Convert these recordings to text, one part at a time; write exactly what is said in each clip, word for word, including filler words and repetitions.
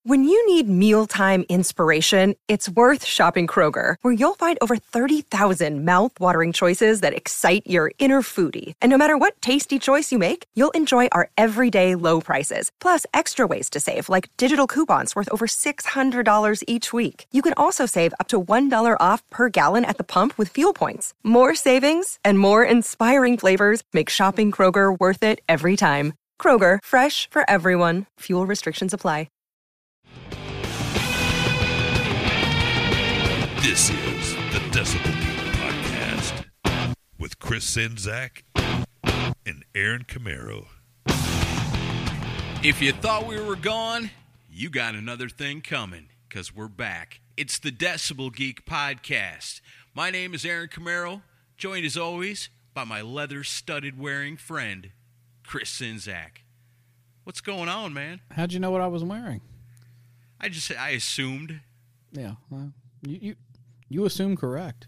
When you need mealtime inspiration, it's worth shopping Kroger, where you'll find over thirty thousand mouth-watering choices that excite your inner foodie. And no matter what tasty choice you make, you'll enjoy our everyday low prices, plus extra ways to save, like digital coupons worth over six hundred dollars each week. You can also save up to one dollar off per gallon at the pump with fuel points. More savings and more inspiring flavors make shopping Kroger worth it every time. Kroger, fresh for everyone. Fuel restrictions apply. This is the Decibel Geek Podcast with Chris Czynszak and Aaron Camaro. If you thought we were gone, you got another thing coming, because we're back. It's the Decibel Geek Podcast. My name is Aaron Camaro, joined as always by my leather-studded wearing friend, Chris Czynszak. What's going on, man? How'd you know what I was wearing? I just, I assumed. Yeah, well, you... you You assume correct.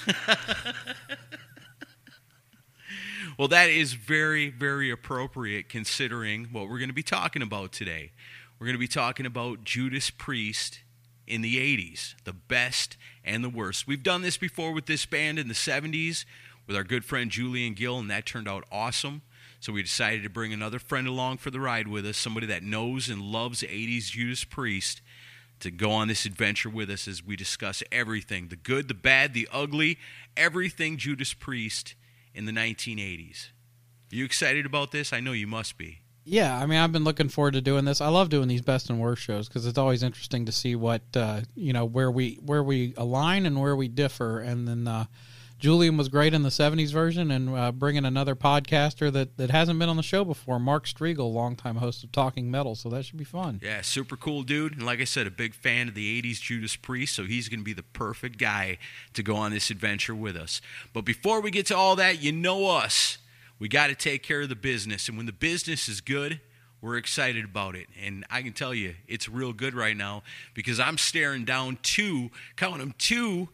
Well, that is very, very appropriate considering what we're going to be talking about today. We're going to be talking about Judas Priest in the eighties, the best and the worst. We've done this before with this band in the seventies with our good friend Julian Gill, and that turned out awesome. So we decided to bring another friend along for the ride with us, somebody that knows and loves eighties Judas Priest, to go on this adventure with us as we discuss everything, the good, the bad, the ugly, everything Judas Priest in the nineteen eighties. Are you excited about this? I know you must be. Yeah, I mean, I've been looking forward to doing this. I love doing these best and worst shows because it's always interesting to see what, uh, you know, where we where we align and where we differ. And then uh, Julian was great in the seventies version, and uh, bringing another podcaster that, that hasn't been on the show before, Mark Striegel, longtime host of Talking Metal, so that should be fun. Yeah, super cool dude, and like I said, a big fan of the eighties Judas Priest, so he's going to be the perfect guy to go on this adventure with us. But before we get to all that, you know us. We got to take care of the business, and when the business is good, we're excited about it. And I can tell you, it's real good right now because I'm staring down two, count them, two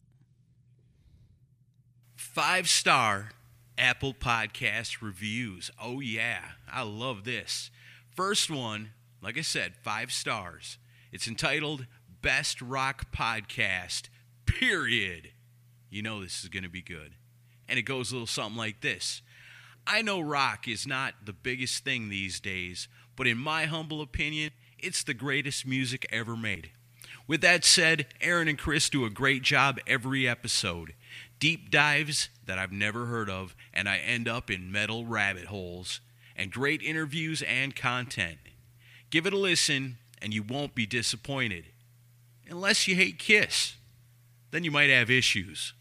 five-star Apple Podcast reviews. Oh, yeah. I love this. First one, like I said, five stars. It's entitled Best Rock Podcast, period. You know this is going to be good. And it goes a little something like this. I know rock is not the biggest thing these days, but in my humble opinion, it's the greatest music ever made. With that said, Aaron and Chris do a great job every episode. Deep dives that I've never heard of, and I end up in metal rabbit holes, and great interviews and content. Give it a listen, and you won't be disappointed. Unless you hate Kiss. Then you might have issues.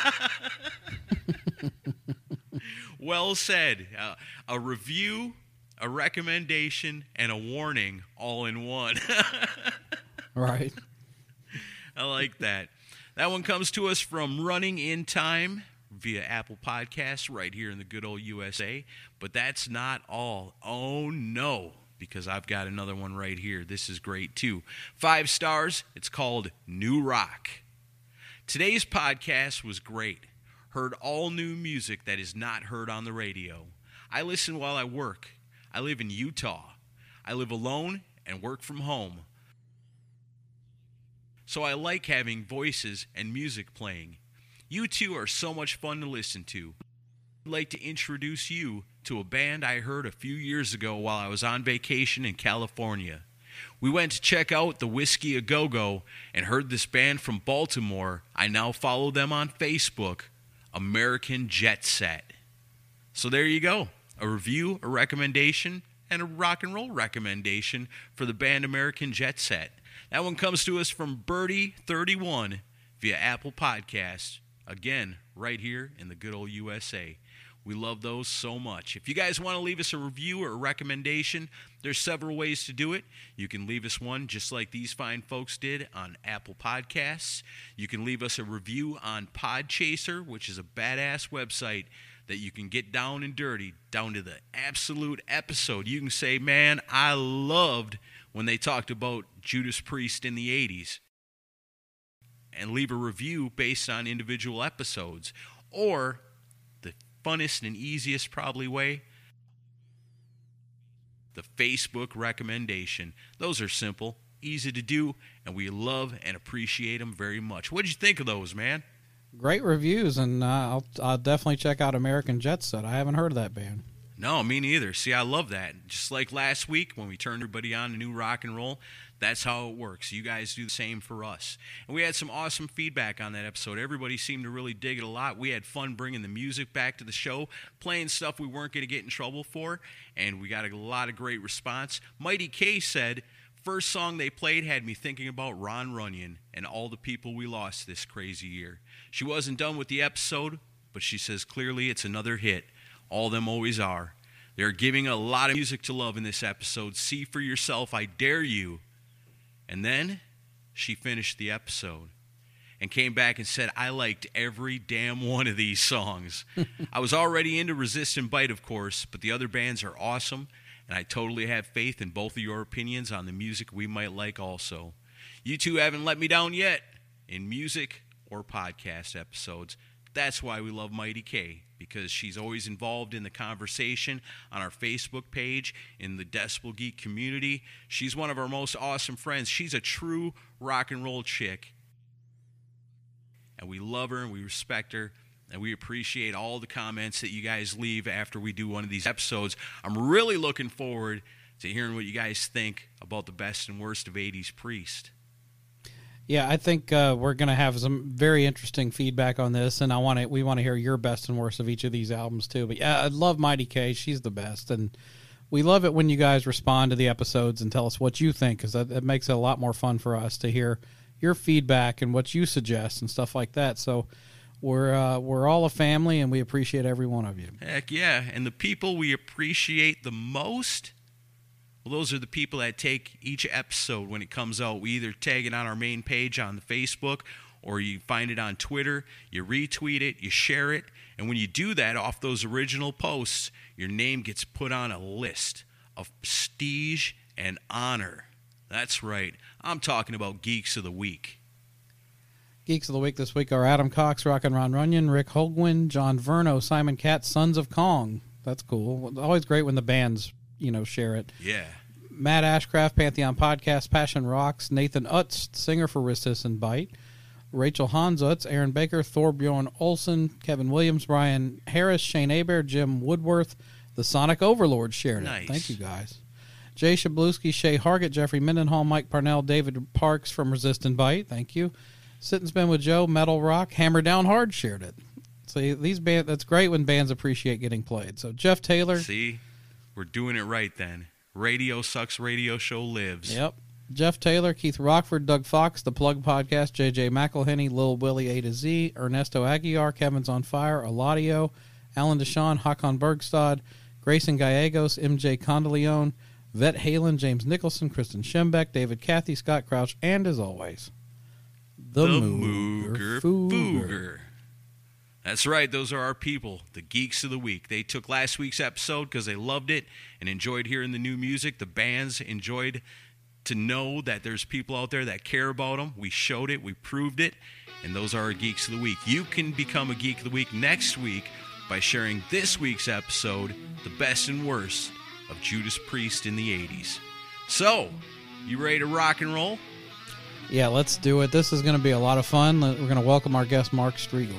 Well said. Uh, a review, a recommendation, and a warning all in one. Right. I like that. That one comes to us from Running in Time via Apple Podcasts right here in the good old U S A. But that's not all. Oh, no, because I've got another one right here. This is great, too. Five stars. It's called New Rock. Today's podcast was great. Heard all new music that is not heard on the radio. I listen while I work. I live in Utah. I live alone and work from home. So I like having voices and music playing. You two are so much fun to listen to. I'd like to introduce you to a band I heard a few years ago while I was on vacation in California. We went to check out the Whiskey A Go-Go and heard this band from Baltimore. I now follow them on Facebook, American Jet Set. So there you go. A review, a recommendation, and a rock and roll recommendation for the band American Jet Set. That one comes to us from Birdie thirty-one via Apple Podcasts. Again, right here in the good old U S A. We love those so much. If you guys want to leave us a review or a recommendation, there's several ways to do it. You can leave us one just like these fine folks did on Apple Podcasts. You can leave us a review on Podchaser, which is a badass website that you can get down and dirty, down to the absolute episode. You can say, man, I loved when they talked about Judas Priest in the eighties. And leave a review based on individual episodes. Or the funnest and easiest probably way, the Facebook recommendation. Those are simple, easy to do, and we love and appreciate them very much. What'd you think of those, man? Great reviews, and uh, I'll, I'll definitely check out American Jet Set. I haven't heard of that band. No, me neither. See, I love that. Just like last week when we turned everybody on to new rock and roll, that's how it works. You guys do the same for us. And we had some awesome feedback on that episode. Everybody seemed to really dig it a lot. We had fun bringing the music back to the show, playing stuff we weren't going to get in trouble for, and we got a lot of great response. Mighty K said, first song they played had me thinking about Ron Runyon and all the people we lost this crazy year. She wasn't done with the episode, but she says clearly it's another hit. All them always are. They're giving a lot of music to love in this episode. See for yourself, I dare you. And then she finished the episode and came back and said, I liked every damn one of these songs. I was already into Resist and Bite, of course, but the other bands are awesome, and I totally have faith in both of your opinions on the music we might like also. You two haven't let me down yet in music or podcast episodes. That's why we love Mighty K, because she's always involved in the conversation on our Facebook page, in the Decibel Geek community. She's one of our most awesome friends. She's a true rock and roll chick, and we love her and we respect her, and we appreciate all the comments that you guys leave after we do one of these episodes. I'm really looking forward to hearing what you guys think about the best and worst of eighties Priest. Yeah, I think uh, we're going to have some very interesting feedback on this, and I want to. We want to hear your best and worst of each of these albums too. But yeah, I love Mighty K; she's the best, and we love it when you guys respond to the episodes and tell us what you think, because that, that makes it a lot more fun for us to hear your feedback and what you suggest and stuff like that. So we're uh, we're all a family, and we appreciate every one of you. Heck yeah, and the people we appreciate the most. Well, those are the people that take each episode when it comes out. We either tag it on our main page on the Facebook, or you find it on Twitter, you retweet it, you share it, and when you do that off those original posts, your name gets put on a list of prestige and honor. That's right. I'm talking about Geeks of the Week. Geeks of the Week this week are Adam Cox, Rockin' Ron Runyon, Rick Holguin, John Verno, Simon Katz, Sons of Kong. That's cool. Always great when the bands, you know, share it. Yeah. Matt Ashcraft, Pantheon Podcast, Passion Rocks, Nathan Utz, singer for Resist and Bite, Rachel Hans Utz, Aaron Baker, Thorbjorn Olsen, Kevin Williams, Brian Harris, Shane Aber, Jim Woodworth, the Sonic Overlord shared nice. it. Thank you, guys. Jay Shabluski, Shay Hargett, Jeffrey Mendenhall, Mike Parnell, David Parks from Resist and Bite. Thank you. Sit and Spin with Joe, Metal Rock, Hammer Down Hard shared it. So these band, that's great when bands appreciate getting played. So Jeff Taylor. See, we're doing it right then. Radio Sucks Radio Show lives. Yep. Jeff Taylor, Keith Rockford, Doug Fox, The Plug Podcast, J J McElhenney, Lil Willie A to Z, Ernesto Aguiar, Kevin's on Fire, Eladio, Alan Deshawn, Hakon Bergstad, Grayson Gallegos, M J Condeleone, Vet Halen, James Nicholson, Kristen Schembeck, David Cathy, Scott Crouch, and as always, the, the Mooger Mooger Fooger. Fooger. That's right, those are our people, the Geeks of the Week. They took last week's episode because they loved it and enjoyed hearing the new music. The bands enjoyed to know that there's people out there that care about them. We showed it, we proved it, and those are our Geeks of the Week. You can become a Geek of the Week next week by sharing this week's episode, the best and worst of Judas Priest in the eighties. So, you ready to rock and roll? Yeah, let's do it. This is going to be a lot of fun. We're going to welcome our guest, Mark Striegel.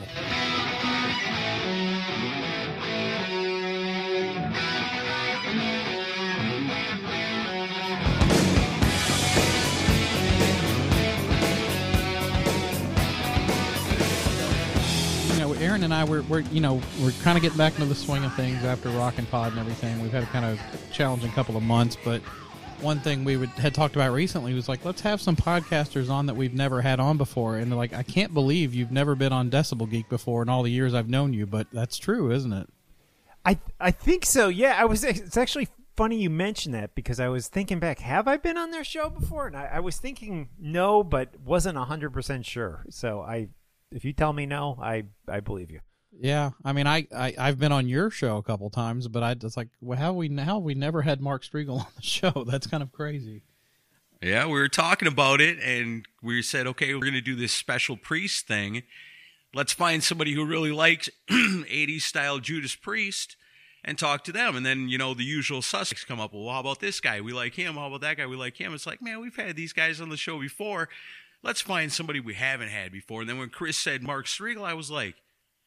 Aaron and I, we're, we're you know, we're kind of getting back into the swing of things after Rockin' Pod and everything. We've had a kind of challenging couple of months, but one thing we would, had talked about recently was like, let's have some podcasters on that we've never had on before. And they're like, I can't believe you've never been on Decibel Geek before in all the years I've known you, but that's true, isn't it? I I think so. Yeah, I was. It's actually funny you mentioned that because I was thinking back. Have I been on their show before? And I, I was thinking no, but wasn't a hundred percent sure. So I. If you tell me no, I, I believe you. Yeah, I mean, I, I, I've been on your show a couple times, but I just like, well, how we how have we never had Mark Striegel on the show? That's kind of crazy. Yeah, we were talking about it, and we said, okay, we're going to do this special Priest thing. Let's find somebody who really likes eighties-style Judas Priest, and talk to them. And then, you know, the usual suspects come up. Well, how about this guy? We like him. How about that guy? We like him. It's like, man, we've had these guys on the show before. Let's find somebody we haven't had before. And then when Chris said Mark Striegel, I was like,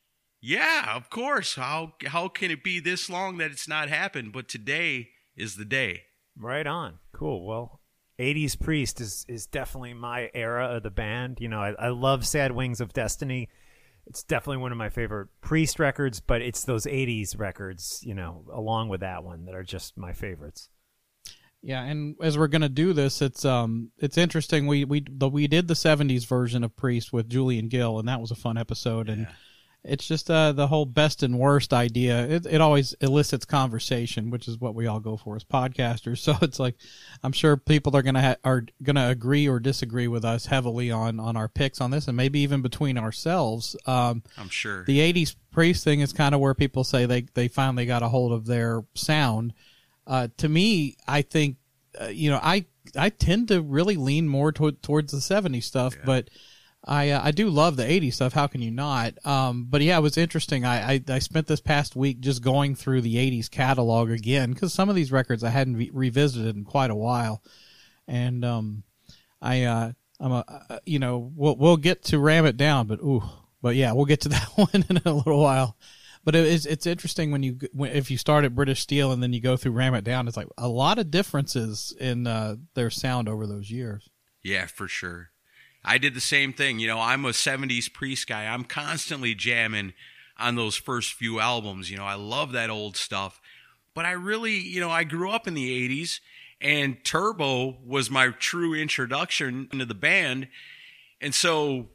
yeah, of course. How how can it be this long that it's not happened? But today is the day. Right on. Cool. Well, eighties Priest is, is definitely my era of the band. You know, I, I love Sad Wings of Destiny. It's definitely one of my favorite Priest records, but it's those eighties records, you know, along with that one that are just my favorites. Yeah, and as we're gonna do this, it's um it's interesting. We we the, we did the seventies version of Priest with Julian Gill, and that was a fun episode. And Yeah. it's just uh the whole best and worst idea. It it always elicits conversation, which is what we all go for as podcasters. So it's like, I'm sure people are gonna ha- are gonna agree or disagree with us heavily on on our picks on this, and maybe even between ourselves. Um, I'm sure. the eighties Priest thing is kind of where people say they they finally got a hold of their sound. Uh, to me, I think, uh, you know, I I tend to really lean more to, towards the seventies stuff, Yeah. but I uh, I do love the eighties stuff. How can you not? Um, but yeah, it was interesting. I, I, I spent this past week just going through the eighties catalog again, because some of these records I hadn't re- revisited in quite a while, and um, I uh, I'm a uh, you know we'll we'll get to Ram It Down, but ooh, but yeah, we'll get to that one in a little while. But it is, it's interesting when you when, if you start at British Steel and then you go through Ram It Down, it's like a lot of differences in uh, their sound over those years. Yeah, for sure. I did the same thing. You know, I'm a seventies Priest guy. I'm constantly jamming on those first few albums. You know, I love that old stuff. But I really, you know, I grew up in the eighties, and Turbo was my true introduction into the band. And so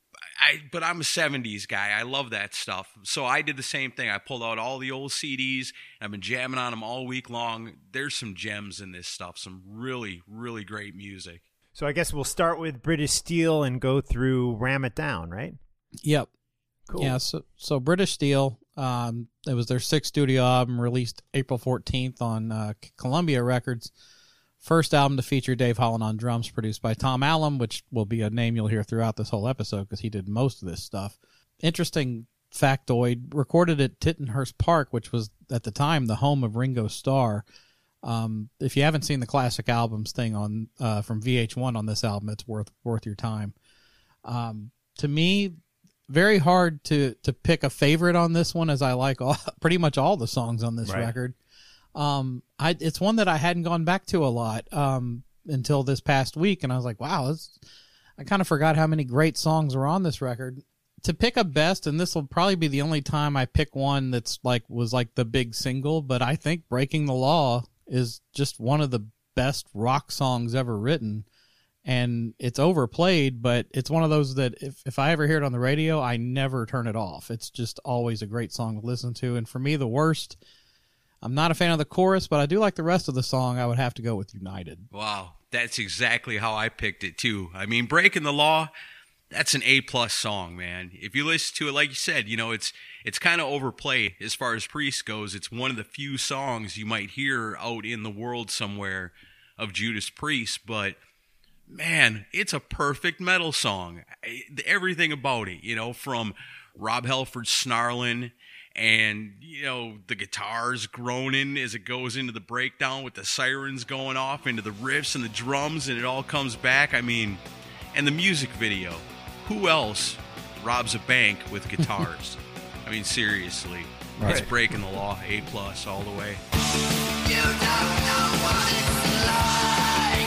I, but I'm a seventies guy. I love that stuff. So I did the same thing. I pulled out all the old C Ds. I've been jamming on them all week long. There's some gems in this stuff. Some really, really great music. So I guess we'll start with British Steel and go through Ram It Down, right? Yep. Cool. Yeah. So so British Steel, um, it was their sixth studio album, released April fourteenth on uh, Columbia Records. First album to feature Dave Holland on drums, produced by Tom Allom, which will be a name you'll hear throughout this whole episode because he did most of this stuff. Interesting factoid, recorded at Tittenhurst Park, which was at the time the home of Ringo Starr. Um, if you haven't seen the classic albums thing on uh, from V H one on this album, it's worth worth your time. Um, to me, very hard to to pick a favorite on this one, as I like all, pretty much all the songs on this Right. record. Um, I it's one that I hadn't gone back to a lot um, until this past week, and I was like, wow, this, I kind of forgot how many great songs were on this record. To pick a best, and this will probably be the only time I pick one that's like was like the big single, but I think Breaking the Law is just one of the best rock songs ever written. And it's overplayed, but it's one of those that if, if I ever hear it on the radio, I never turn it off. It's just always a great song to listen to. And for me, the worst, I'm not a fan of the chorus, but I do like the rest of the song. I would have to go with United. Wow, that's exactly how I picked it too. I mean, Breaking the Law, that's an A-plus song, man. If you listen to it, like you said, you know, it's it's kind of overplayed as far as Priest goes. It's one of the few songs you might hear out in the world somewhere of Judas Priest, but man, it's a perfect metal song. Everything about it, you know, from Rob Halford snarling and, you know, the guitars groaning as it goes into the breakdown with the sirens going off into the riffs and the drums, and it all comes back. I mean, and the music video. Who else robs a bank with guitars? I mean, seriously. Right. It's Breaking the Law, A plus all the way. You don't know what it's like.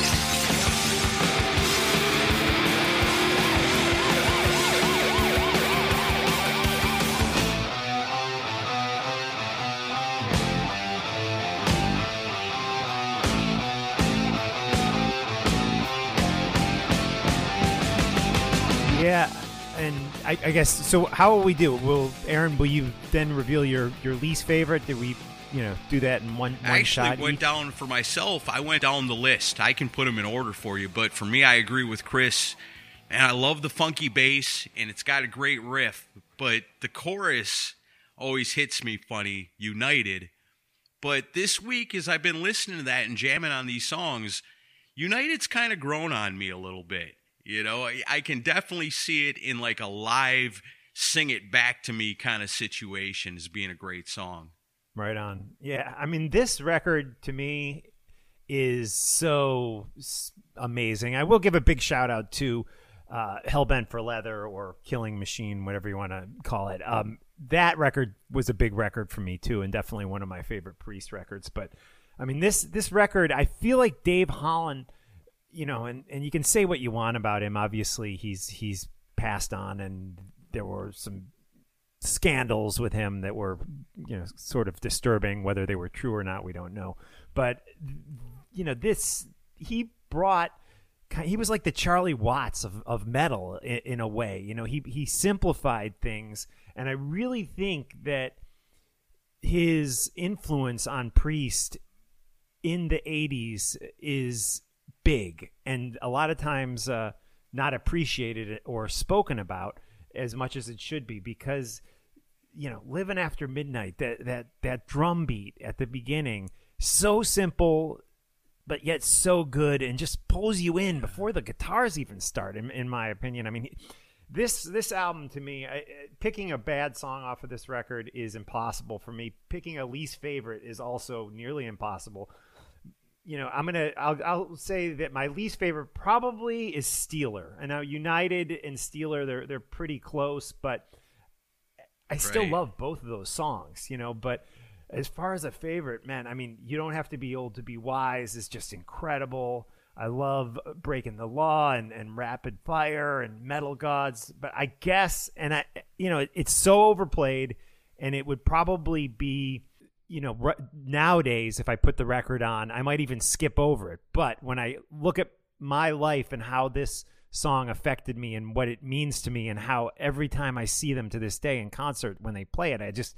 Yeah, and I, I guess so. How will we do? Will Aaron? Will you then reveal your, your least favorite? Did we, you know, do that in one, one I actually shot? went each? down for myself. I went down the list. I can put them in order for you, but for me, I agree with Chris. And I love the funky bass, and it's got a great riff. But the chorus always hits me funny. United. But this week, as I've been listening to that and jamming on these songs, United's kind of grown on me a little bit. You know, I, I can definitely see it in like a live sing it back to me kind of situation as being a great song. Right on. Yeah, I mean, this record to me is so s- amazing. I will give a big shout out to uh, Hellbent for Leather or Killing Machine, whatever you want to call it. Um, that record was a big record for me too, and definitely one of my favorite Priest records. But I mean, this this record, I feel like Dave Holland, you know, and, and you can say what you want about him. Obviously, he's he's passed on, and there were some scandals with him that were, you know, sort of disturbing. Whether they were true or not, we don't know. But you know, this he brought. He was like the Charlie Watts of, of metal in, in a way. You know, he he simplified things, and I really think that his influence on Priest in the eighties is big, and a lot of times uh, not appreciated or spoken about as much as it should be, because, you know, Living After Midnight, that that that drum beat at the beginning, so simple but yet so good, and just pulls you in before the guitars even start, in, in my opinion. I mean, this this album to me, I, picking a bad song off of this record is impossible for me. Picking a least favorite is also nearly impossible. You know, I'm gonna I'll, I'll say that my least favorite probably is Steeler. And now United and Steeler, they're they're pretty close, but I still Right. love both of those songs, you know. But as far as a favorite, man, I mean, You Don't Have to Be Old to Be Wise is just incredible. I love Breaking the Law and, and Rapid Fire and Metal Gods. But I guess, and I, you know, it, it's so overplayed, and it would probably be, you know, r- nowadays, if I put the record on, I might even skip over it. But when I look at my life and how this song affected me and what it means to me, and how every time I see them to this day in concert, when they play it, I just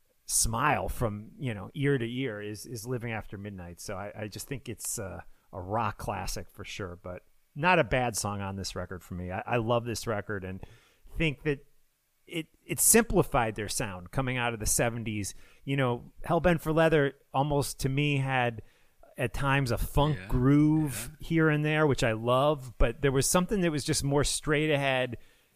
smile from, you know, ear to ear, is is Living After Midnight. So I, I just think it's uh, a rock classic for sure, but not a bad song on this record for me. I, I love this record, and think that it it simplified their sound coming out of the seventies. You know, Hellbent for Leather almost to me had at times a funk Yeah, groove here and there, which I love, but there was something that was just more straight ahead,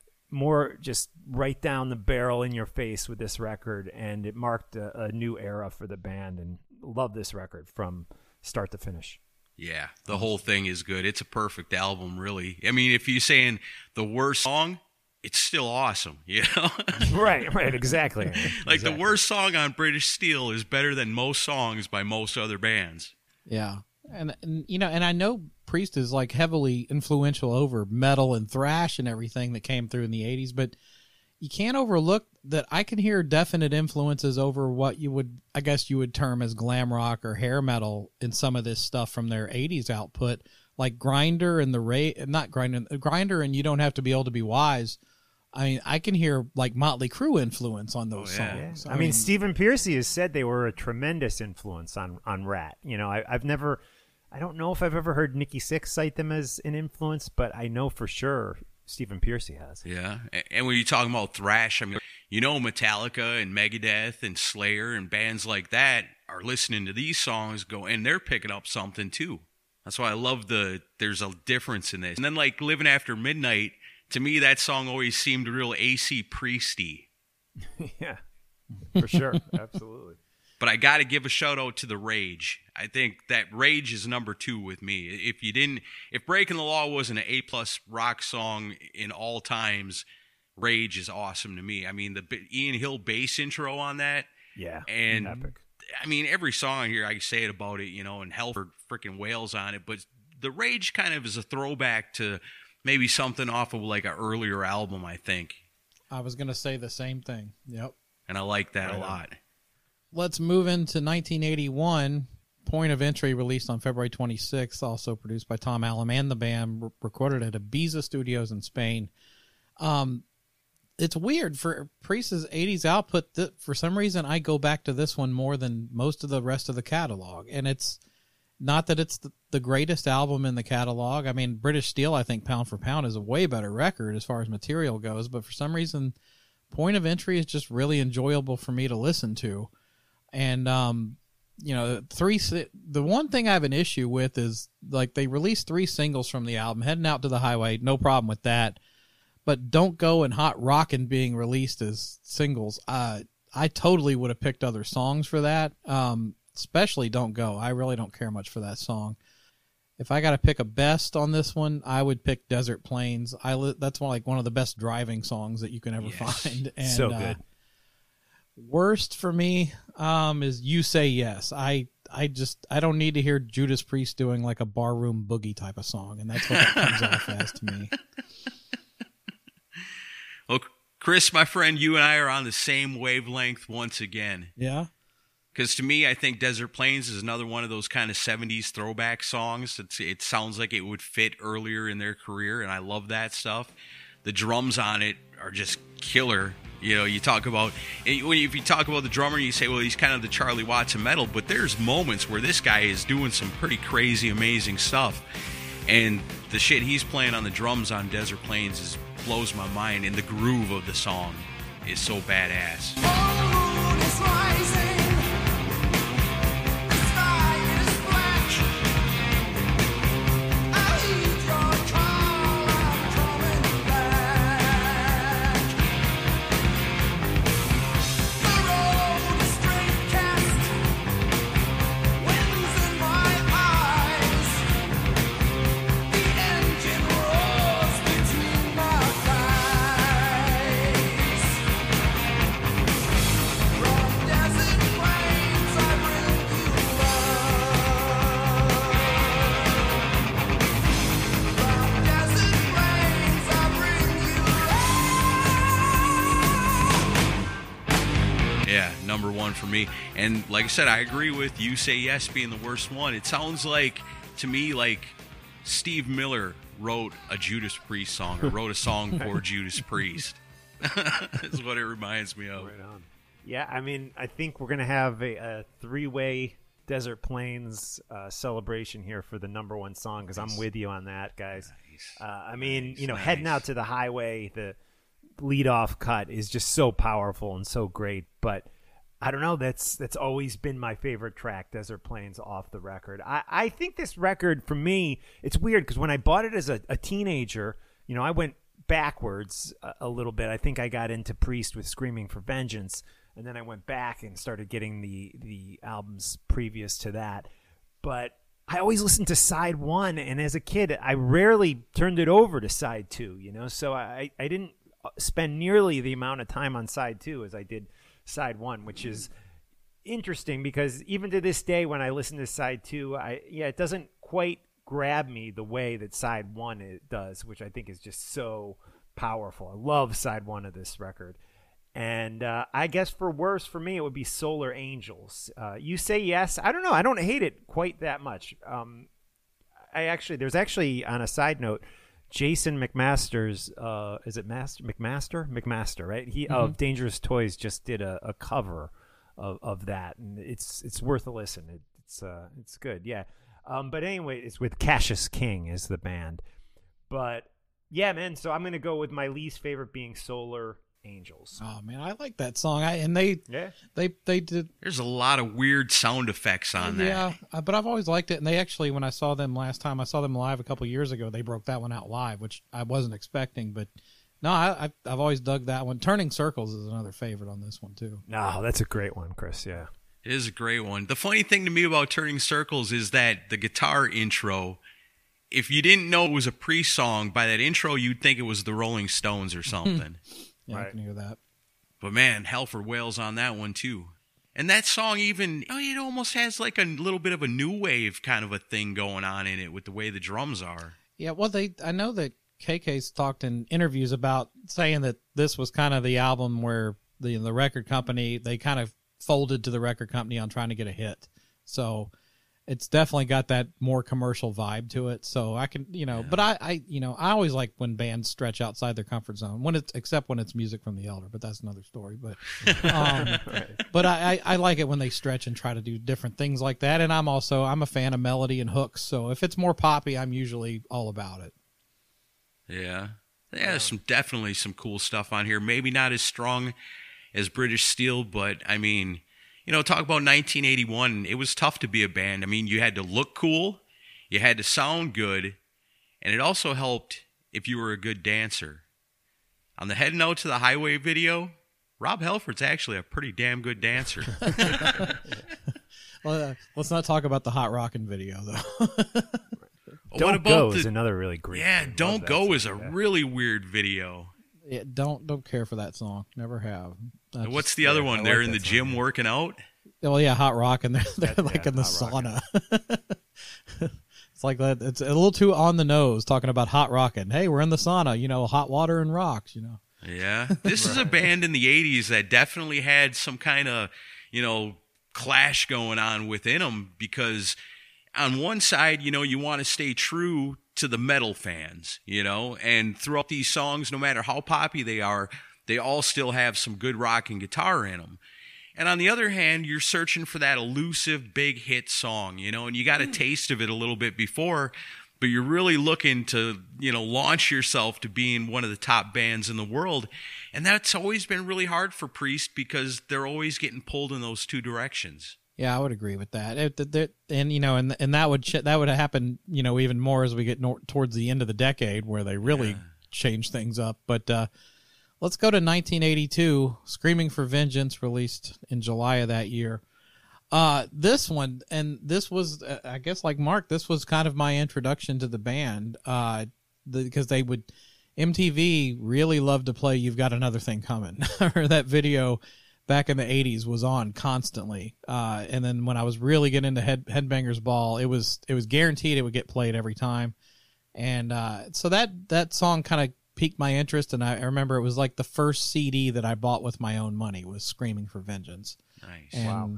more just right down the barrel in your face with this record, and it marked a, a new era for the band, and love this record from start to finish. Yeah, the whole thing is good. It's a perfect album, really. I mean, if you're saying the worst song, it's still awesome, you know? Right, right, exactly. Like Exactly. the worst song on British Steel is better than most songs by most other bands. Yeah, and, and you know, and I know Priest is like heavily influential over metal and thrash and everything that came through in the eighties, but you can't overlook that I can hear definite influences over what you would, I guess you would term as glam rock or hair metal in some of this stuff from their eighties output, like Grinder and the Ray, not Grinder, Grinder and You Don't Have to Be Old to Be Wise. I mean, I can hear like Motley Crue influence on those Oh, yeah. Yeah. songs. I mean, Stephen Pearcy has said they were a tremendous influence on, on Rat. You know, I, I've never, I don't know if I've ever heard Nikki Sixx cite them as an influence, but I know for sure Stephen Pearcy has. Yeah, a- and when you're talking about thrash, I mean, you know, Metallica and Megadeth and Slayer and bands like that are listening to these songs, go, and they're picking up something too. That's why I love the, there's a difference in this. And then like Living After Midnight, to me, that song always seemed real A C Priesty. Yeah, for sure. Absolutely. But I got to give a shout out to the Rage. I think that Rage is number two with me. If you didn't, if Breaking the Law wasn't an A plus rock song in all times, Rage is awesome to me. I mean, the B- Ian Hill bass intro on that, Yeah. and epic. I mean, every song here I say it about it, you know, and Halford freaking wails on it. But the Rage kind of is a throwback to maybe something off of like an earlier album, I think, I was going to say the same thing. Yep. and I like that Right a on. lot. Let's move into nineteen eighty-one. Point of Entry, released on February twenty-sixth, also produced by Tom Allen and the band, re- recorded at Ibiza Studios in Spain. Um, it's weird for Priest's eighties output. That for some reason, I go back to this one more than most of the rest of the catalog, and it's not that it's the, the greatest album in the catalog. I mean, British Steel, I think pound for pound, is a way better record as far as material goes, but for some reason, Point of Entry is just really enjoyable for me to listen to. And, um, you know, three, si- the one thing I have an issue with is, like, they released three singles from the album, Heading Out to the Highway, no problem with that, but Don't Go and Hot Rockin' being released as singles. Uh, I totally would have picked other songs for that. Um, especially Don't Go. I really don't care much for that song. If I got to pick a best on this one, I would pick Desert Plains. I li- that's one like one of the best driving songs that you can ever yes. find. And, so good. Uh, worst for me um, is You Say Yes. I I just I don't need to hear Judas Priest doing like a barroom boogie type of song, and that's what that comes off as to me. Well, Chris, my friend, you and I are on the same wavelength once again. Yeah. Because to me, I think Desert Plains is another one of those kind of seventies throwback songs. It's, it sounds like it would fit earlier in their career, and I love that stuff. The drums on it are just killer. You know, you talk about, if you talk about the drummer, you say, well, he's kind of the Charlie Watts of metal, but there's moments where this guy is doing some pretty crazy, amazing stuff. And the shit he's playing on the drums on Desert Plains is, blows my mind, and the groove of the song is so badass. Number one for me. And like I said, I agree with You Say Yes being the worst one. It sounds like, to me, like Steve Miller wrote a Judas Priest song, or wrote a song for Judas Priest. That's what it reminds me of. Right on. Yeah, I mean, I think we're going to have a, a three-way Desert Plains uh, celebration here for the number one song, because nice. I'm with you on that, guys. Nice. Uh, I mean, nice, you know, nice. Heading Out to the Highway, the lead-off cut is just so powerful and so great, but I don't know. That's that's always been my favorite track, Desert Plains, off the record. I, I think this record, for me, it's weird because when I bought it as a, a teenager, you know, I went backwards a, a little bit. I think I got into Priest with Screaming for Vengeance, and then I went back and started getting the, the albums previous to that. But I always listened to side one, and as a kid, I rarely turned it over to side two, you know? So I, I didn't spend nearly the amount of time on side two as I did side one, which is interesting because even to this day when I listen to side two, I yeah it doesn't quite grab me the way that side one it does, which I think is just so powerful. I love side one of this record. And uh, I guess for worse for me it would be Solar Angels. uh, You Say Yes, I don't know, I don't hate it quite that much. um, I actually there's actually, on a side note, Jason McMaster's, uh, is it Master McMaster? McMaster, right? He mm-hmm. of Dangerous Toys just did a, a cover of, of that, and it's it's worth a listen. It, it's uh, it's good, yeah. Um, but anyway, it's with Cassius King is the band. But yeah, man. So I'm gonna go with my least favorite being Solar Angels. Oh man, I like that song. I and they yeah they they did. There's a lot of weird sound effects on that. Yeah, uh, but I've always liked it. And they actually, when I saw them last time, I saw them live a couple years ago. They broke that one out live, which I wasn't expecting. But no, I, I've I've always dug that one. Turning Circles is another favorite on this one too. No, that's a great one, Chris. Yeah, it is a great one. The funny thing to me about Turning Circles is that the guitar intro. If you didn't know it was a Priest song, by that intro, you'd think it was the Rolling Stones or something. Yeah, right. I can hear that. But man, Halford wails on that one too. And that song even, oh, it almost has like a little bit of a new wave kind of a thing going on in it with the way the drums are. Yeah, well, they I know that K K's talked in interviews about saying that this was kind of the album where the the record company, they kind of folded to the record company on trying to get a hit. So it's definitely got that more commercial vibe to it. So I can, you know, yeah. but I, I, you know, I always like when bands stretch outside their comfort zone when it's, except when it's music from the Elder, but that's another story. But, um, right. but I, I, I like it when they stretch and try to do different things like that. And I'm also, I'm a fan of melody and hooks. So if it's more poppy, I'm usually all about it. Yeah. Yeah. There's some, definitely some cool stuff on here. Maybe not as strong as British Steel, but I mean, you know, talk about nineteen eighty-one. It was tough to be a band. I mean, you had to look cool, you had to sound good, and it also helped if you were a good dancer. On the Heading Out to the Highway video, Rob Halford's actually a pretty damn good dancer. Well, uh, let's not talk about the hot rockin' video though. Don't what about Go the, is another really great. Yeah, thing. Love Don't that Go song, is a yeah. really weird video. Yeah, don't don't care for that song. Never have. That's And what's just- the other yeah, one? I They're like in the that song, gym yeah. working out. Well, yeah, hot rock, and they're, they're That- like yeah, in the hot sauna. It's like that. It's a little too on the nose talking about hot rocking. Hey, we're in the sauna. You know, hot water and rocks. You know. Yeah, this is a band in the eighties that definitely had some kind of, you know, clash going on within them, because on one side, you know, you want to stay true to the metal fans, you know, and throughout these songs, no matter how poppy they are, they all still have some good rock and guitar in them. And on the other hand, you're searching for that elusive big hit song, you know, and you got a taste of it a little bit before, but you're really looking to, you know, launch yourself to being one of the top bands in the world. And that's always been really hard for Priest, because they're always getting pulled in those two directions. Yeah, I would agree with that. It, it, it- and you know, and and that would ch- that would happen, you know, even more as we get nor- towards the end of the decade, where they really Yeah. change things up. But uh, let's go to nineteen eighty-two. Screaming for Vengeance, released in July of that year. Uh, this one, and this was, uh, I guess, like Mark, this was kind of my introduction to the band. Uh, the, because they would, M T V really loved to play "You've Got Another Thing Coming," or that video. Back in the eighties was on constantly. Uh, and then when I was really getting into Head, Headbangers Ball, it was it was guaranteed it would get played every time. And uh, so that, that song kind of piqued my interest, and I, I remember it was like the first C D that I bought with my own money was Screaming for Vengeance. Nice. And,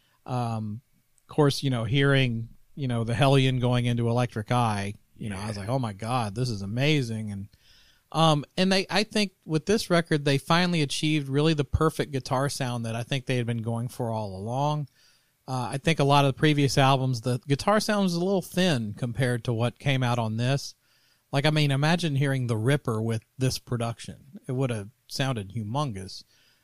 um, of course, you know, hearing, you know, the Hellion going into Electric Eye, you know, I was like, oh my God, this is amazing. And Um, and they, I think with this record, they finally achieved really the perfect guitar sound that I think they had been going for all along. Uh, I think a lot of the previous albums, the guitar sound was a little thin compared to what came out on this. Like, I mean, imagine hearing The Ripper with this production. It would have sounded humongous.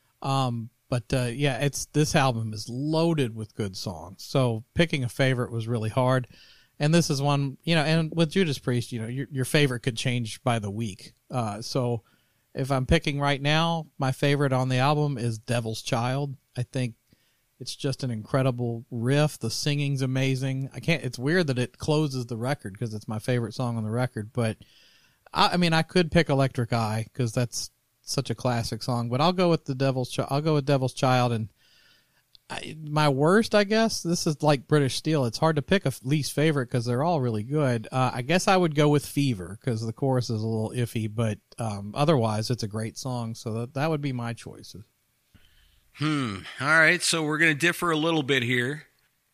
Um, but, uh, yeah, it's, this album is loaded with good songs. So picking a favorite was really hard. And this is one, you know, and with Judas Priest, you know, your your favorite could change by the week. Uh, so if I'm picking right now, my favorite on the album is Devil's Child. I think it's just an incredible riff. The singing's amazing. I can't, it's weird that it closes the record because it's my favorite song on the record. But I, I mean, I could pick Electric Eye because that's such a classic song, but I'll go with the Devil's Child. I'll go with Devil's Child. And I, my worst, I guess, this is like British Steel. It's hard to pick a least favorite because they're all really good. Uh, I guess I would go with Fever because the chorus is a little iffy, but um, otherwise it's a great song. So that, that would be my choices. Hmm. All right, so we're going to differ a little bit here.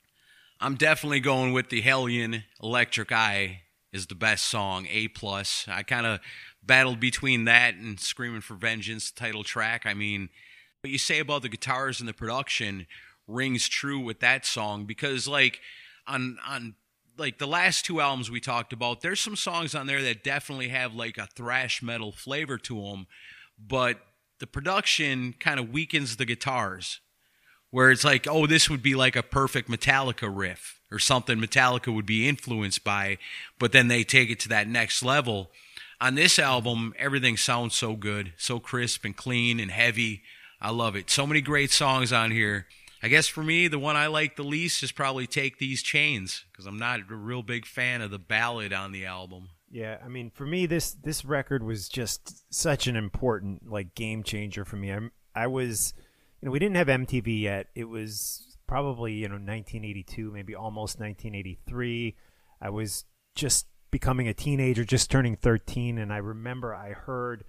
I'm definitely going with the Hellion. Electric Eye is the best song, A plus. I kind of battled between that and Screaming for Vengeance, title track. I mean, what you say about the guitars and the production rings true with that song, because like on on like the last two albums we talked about, there's some songs on there that definitely have like a thrash metal flavor to them, but the production kind of weakens the guitars, where it's like, oh, this would be like a perfect Metallica riff or something Metallica would be influenced by, but then they take it to that next level. On this album, everything sounds so good, so crisp and clean and heavy. I love it. So many great songs on here. I guess for me, the one I like the least is probably Take These Chains, because I'm not a real big fan of the ballad on the album. Yeah, I mean, for me, this this record was just such an important like game changer for me. I I was, you know, we didn't have M T V yet. It was probably, you know, nineteen eighty-two, maybe almost nineteen eighty-three. I was just becoming a teenager, just turning thirteen, and I remember I heard,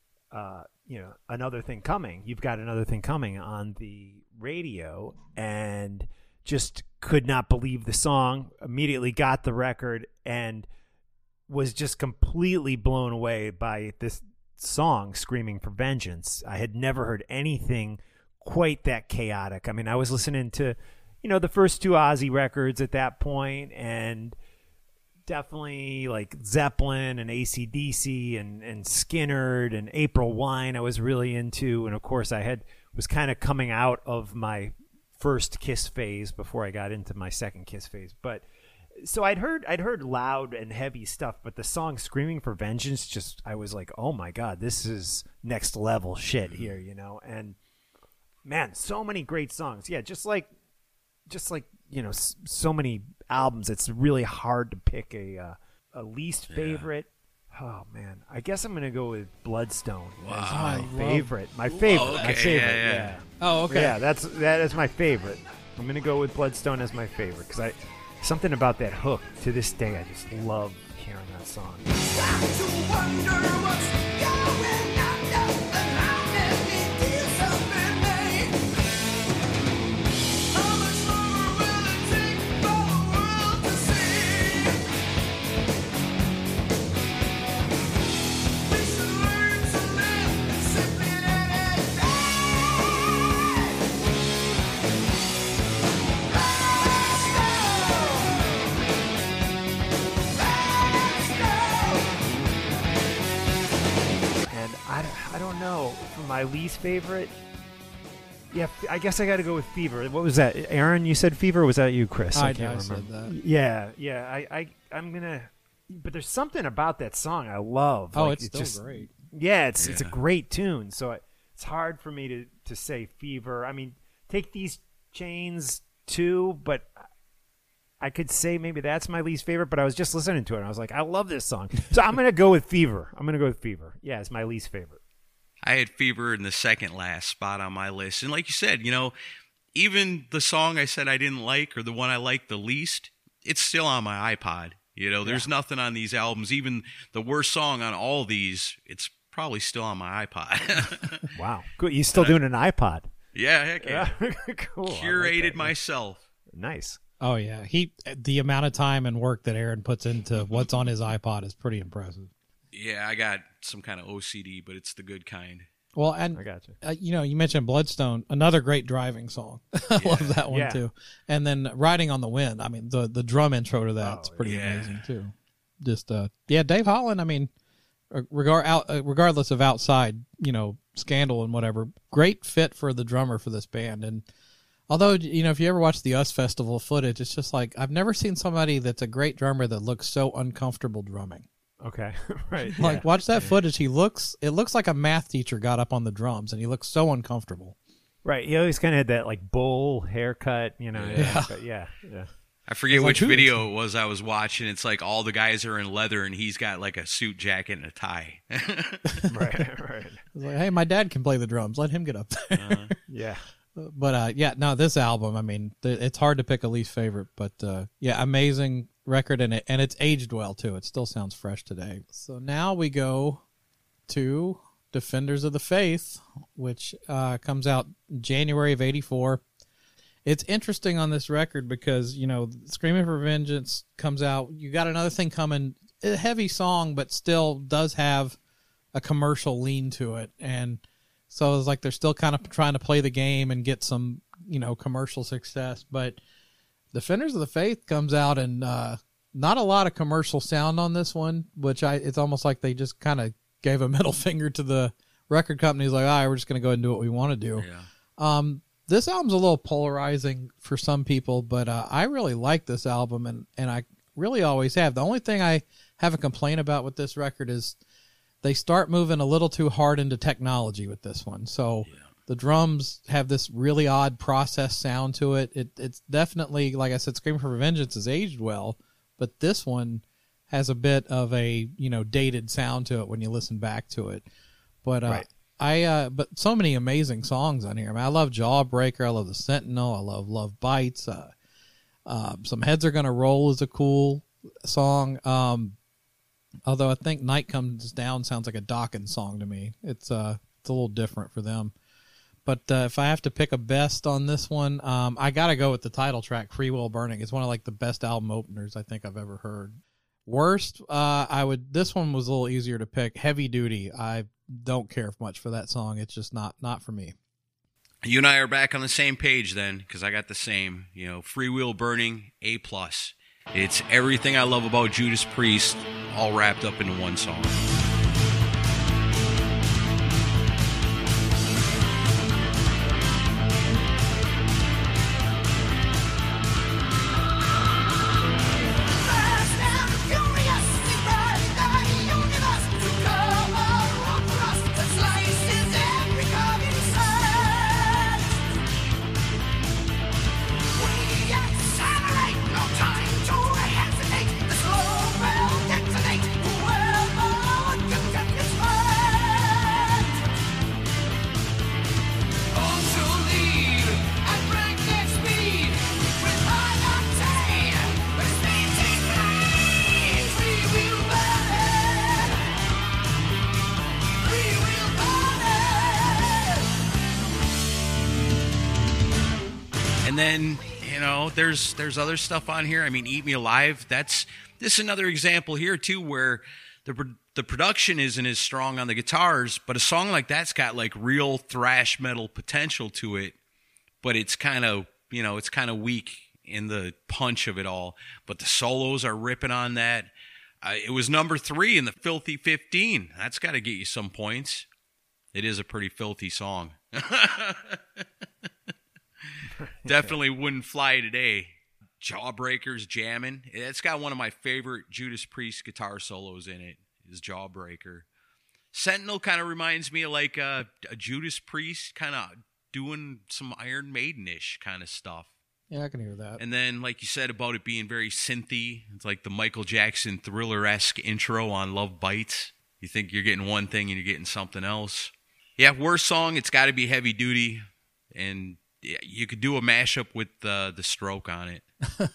uh, you know, Another Thing Coming. You've Got Another Thing Coming on the radio, and just could not believe the song. Immediately got the record and was just completely blown away by this song, Screaming for Vengeance. I had never heard anything quite that chaotic. I mean, I was listening to, you know, the first two Ozzy records at that point, and definitely like Zeppelin and A C D C and, and Skynyrd and April Wine I was really into. And of course I had was kind of coming out of my first Kiss phase before I got into my second Kiss phase. But so I'd heard I'd heard loud and heavy stuff, but the song Screaming for Vengeance, just I was like, oh my God, this is next level shit here, you know. And man, so many great songs. Yeah, just like, just like you know, s- so many albums. It's really hard to pick a uh, a least favorite. Oh man, I guess I'm gonna go with Bloodstone as Wow. my favorite. My favorite. okay, my favorite. yeah, yeah. Yeah. Oh, okay. Yeah, that's that is my favorite. I'm gonna go with Bloodstone as my favorite because I something about that hook to this day. I just love hearing that song. Start to wonder what's going on and how many deals have been made. How much longer will it take for the world to see? We should learn to live and simply let it die. Let's go. And I, don't- I don't know. For my least favorite, yeah, f- I guess I got to go with Fever. What was that, Aaron? You said Fever. Or was that you, Chris? I, can't I remember. said that. Yeah, yeah. I, I, I'm gonna. But there's something about that song I love. Oh, Like, it's still just, great. Yeah, it's it's a Yeah. great tune. So I, it's hard for me to to say Fever. I mean, Take These Chains too, but I could say maybe that's my least favorite. But I was just listening to it, and I was like, I love this song. So I'm gonna go with Fever. I'm gonna go with Fever. Yeah, it's my least favorite. I had Fever in the second last spot on my list. And like you said, you know, even the song I said I didn't like or the one I liked the least, it's still on my iPod. You know, there's nothing on these albums. Even the worst song on all these, it's probably still on my iPod. Wow, good. You still doing an iPod? yeah, heck yeah. Cool. I like Curated that. myself. Nice. Oh yeah, he the amount of time and work that Aaron puts into what's on his iPod is pretty impressive. Yeah, I got some kind of O C D, but it's the good kind. Well, and I got you. uh, you know, you mentioned Bloodstone, another great driving song. I love that one Yeah. too. And then Riding on the Wind. I mean, the the drum intro to that's Oh, pretty yeah. amazing too. Just uh, yeah, Dave Holland. I mean, uh, regard out uh, regardless of outside, you know, scandal and whatever, great fit for the drummer for this band. And although, you know, if you ever watch the U S Festival footage, it's just like I've never seen somebody that's a great drummer that looks so uncomfortable drumming. Okay. Right. Like, yeah. watch that footage. He looks, it looks like a math teacher got up on the drums, and he looks so uncomfortable. Right. He always kind of had that like bowl haircut, you know. Yeah. But yeah. Yeah. I forget It's which like, who- video it was I was watching. It's like all the guys are in leather and he's got like a suit jacket and a tie. Right. Right. It's like, hey, my dad can play the drums. Let him get up there. Yeah. But uh, yeah, no, this album, I mean, th- it's hard to pick a least favorite, but uh, yeah, amazing record, and it and it's aged well too. It still sounds fresh today. So now we go to Defenders of the Faith, which uh, comes out January of eighty-four. It's interesting on this record because, you know, Screaming for Vengeance comes out. You got another thing coming, a heavy song, but still does have a commercial lean to it. And so it's like they're still kind of trying to play the game and get some, you know, commercial success. But Defenders of the Faith comes out and uh, not a lot of commercial sound on this one, which I it's almost like they just kind of gave a middle finger to the record companies like, all right, we're just going to go ahead and do what we want to do. Yeah. Um, this album's a little polarizing for some people, but uh, I really like this album, and, and I really always have. The only thing I have a complaint about with this record is they start moving a little too hard into technology with this one. So the drums have this really odd process sound to it. It it's definitely, like I said, Screaming for Vengeance has aged well, but this one has a bit of a, you know, dated sound to it when you listen back to it. But uh, Right. I uh, but so many amazing songs on here. I mean, I love Jawbreaker. I love The Sentinel. I love Love Bites. Uh, uh, Some Heads Are Gonna Roll is a cool song. Um, although I think Night Comes Down sounds like a Dawkins song to me. It's uh, it's a little different for them. But uh, if I have to pick a best on this one, um, I got to go with the title track, Free Will Burning. It's one of like the best album openers I think I've ever heard. Worst, uh, I would. This one was a little easier to pick. Heavy Duty. I don't care much for that song. It's just not not for me. You and I are back on the same page then, because I got the same. You know, Free Will Burning, A plus. It's everything I love about Judas Priest, all wrapped up into one song. Fast and furious, dividing the universe to cover up for us that slices every curve inside. And then, you know, there's there's other stuff on here. I mean, Eat Me Alive, that's this is another example here, too, where the pro- the production isn't as strong on the guitars, but a song like that's got, like, real thrash metal potential to it, but it's kind of, you know, it's kind of weak in the punch of it all. But the solos are ripping on that. Uh, it was number three in the Filthy fifteen. That's got to get you some points. It is a pretty filthy song. Definitely wouldn't fly today. Jawbreaker's jamming. It's got one of my favorite Judas Priest guitar solos in it, is Jawbreaker. Sentinel kind of reminds me of like a, a Judas Priest kind of doing some Iron Maiden-ish kind of stuff. Yeah, I can hear that. And then, like you said about it being very synthy, it's like the Michael Jackson Thriller-esque intro on Love Bites. You think you're getting one thing and you're getting something else. Yeah, worst song, it's got to be Heavy Duty. And yeah, you could do a mashup with uh, The Stroke on it.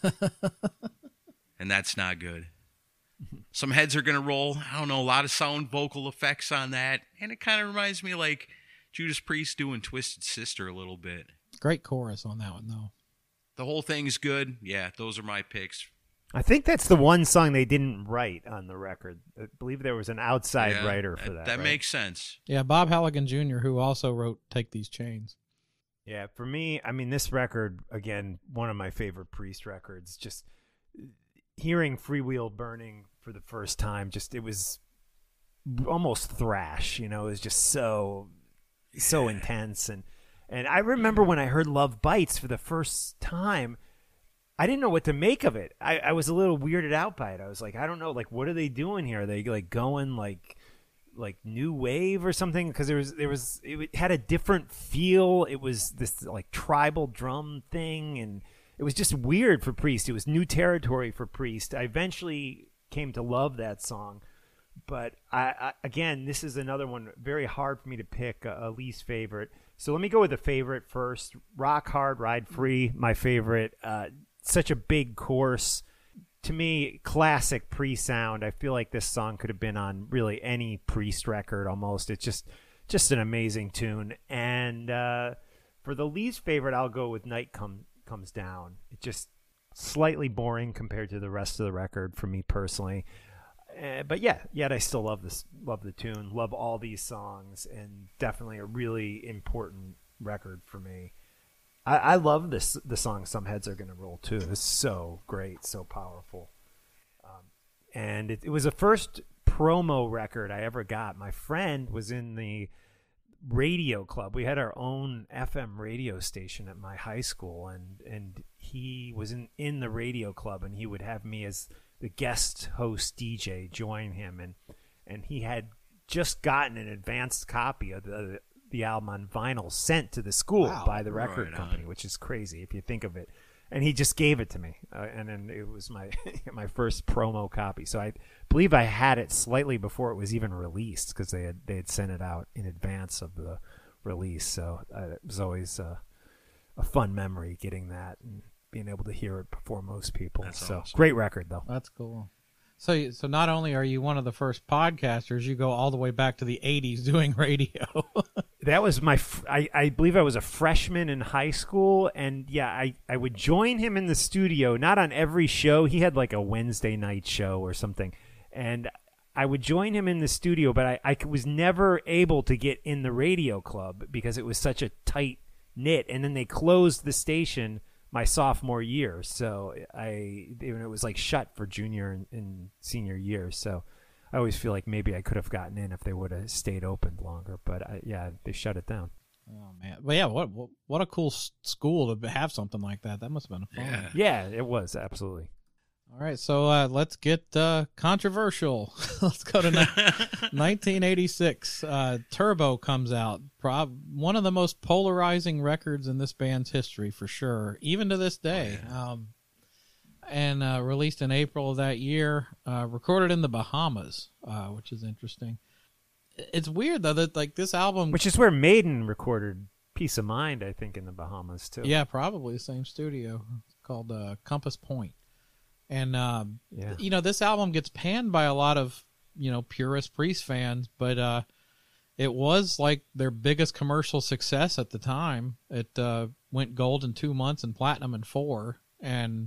And that's not good. Some heads are going to roll. I don't know, a lot of sound vocal effects on that. And it kind of reminds me of like Judas Priest doing Twisted Sister a little bit. Great chorus on that one, though. The whole thing's good. Yeah, those are my picks. I think that's the one song they didn't write on the record. I believe there was an outside Yeah, writer for that. That right? makes sense. Yeah, Bob Halligan Junior, who also wrote Take These Chains. Yeah, for me, I mean, this record, again, one of my favorite Priest records. Just hearing Freewheel Burning for the first time, just it was almost thrash, you know, it was just so, so intense. And, and I remember when I heard Love Bites for the first time, I didn't know what to make of it. I, I was a little weirded out by it. I was like, I don't know, like, what are they doing here? Are they like going like like new wave or something? Because there was there was it had a different feel. It was this like tribal drum thing, and it was just weird for Priest. It was new territory for Priest. I eventually came to love that song, but I, I again, this is another one very hard for me to pick a, a least favorite. So let me go with a favorite first. Rock Hard, Ride Free, my favorite. Uh, such a big course. To me, classic Priest sound. I feel like this song could have been on really any Priest record almost. It's just just an amazing tune. And uh, for the least favorite, I'll go with Night Come, Comes Down. It's just slightly boring compared to the rest of the record for me personally. Uh, but yeah, yet I still love this, love the tune, love all these songs, and definitely a really important record for me. I, I love this the song Some Heads Are Gonna Roll too. It's so great, so powerful. Um, and it, it was the first promo record I ever got. My friend was in the radio club. We had our own F M radio station at my high school, and, and he was in, in the radio club, and he would have me as the guest host D J join him, and and he had just gotten an advanced copy of the the album on vinyl sent to the school Wow, by the record right company, on. which is crazy if you think of it. And he just gave it to me, uh, and then it was my my first promo copy. So I believe I had it slightly before it was even released, because they had they had sent it out in advance of the release. So uh, it was always uh, a fun memory getting that and being able to hear it before most people. That's so awesome. great record though. That's cool. So, you- so not only are you one of the first podcasters, you go all the way back to the eighties doing radio. That was my, f- I, I believe I was a freshman in high school, and yeah, I, I would join him in the studio, not on every show. He had like a Wednesday night show or something, and I would join him in the studio, but I, I was never able to get in the radio club because it was such a tight knit, and then they closed the station my sophomore year, so I, it was like shut for junior and, and senior year, so I always feel like maybe I could have gotten in if they would have stayed open longer, but I, yeah, they shut it down. Oh man! But yeah, what what, what a cool s- school to have something like that. That must have been fun. Yeah. Yeah, it was absolutely. All right, so uh, let's get uh, controversial. Let's go to ni- nineteen eighty-six. Uh, Turbo comes out. Prob- one of the most polarizing records in this band's history, for sure, even to this day. Oh, yeah. Um, and uh, released in April of that year. Uh, recorded in the Bahamas, uh, which is interesting. It's weird though that like this album, Which is where Maiden recorded Peace of Mind, I think, in the Bahamas too. yeah, probably the same studio. It's called uh, Compass Point. And, um, Yeah. you know, this album gets panned by a lot of, you know, purist Priest fans, but uh, it was like their biggest commercial success at the time. It uh, went gold in two months and platinum in four, and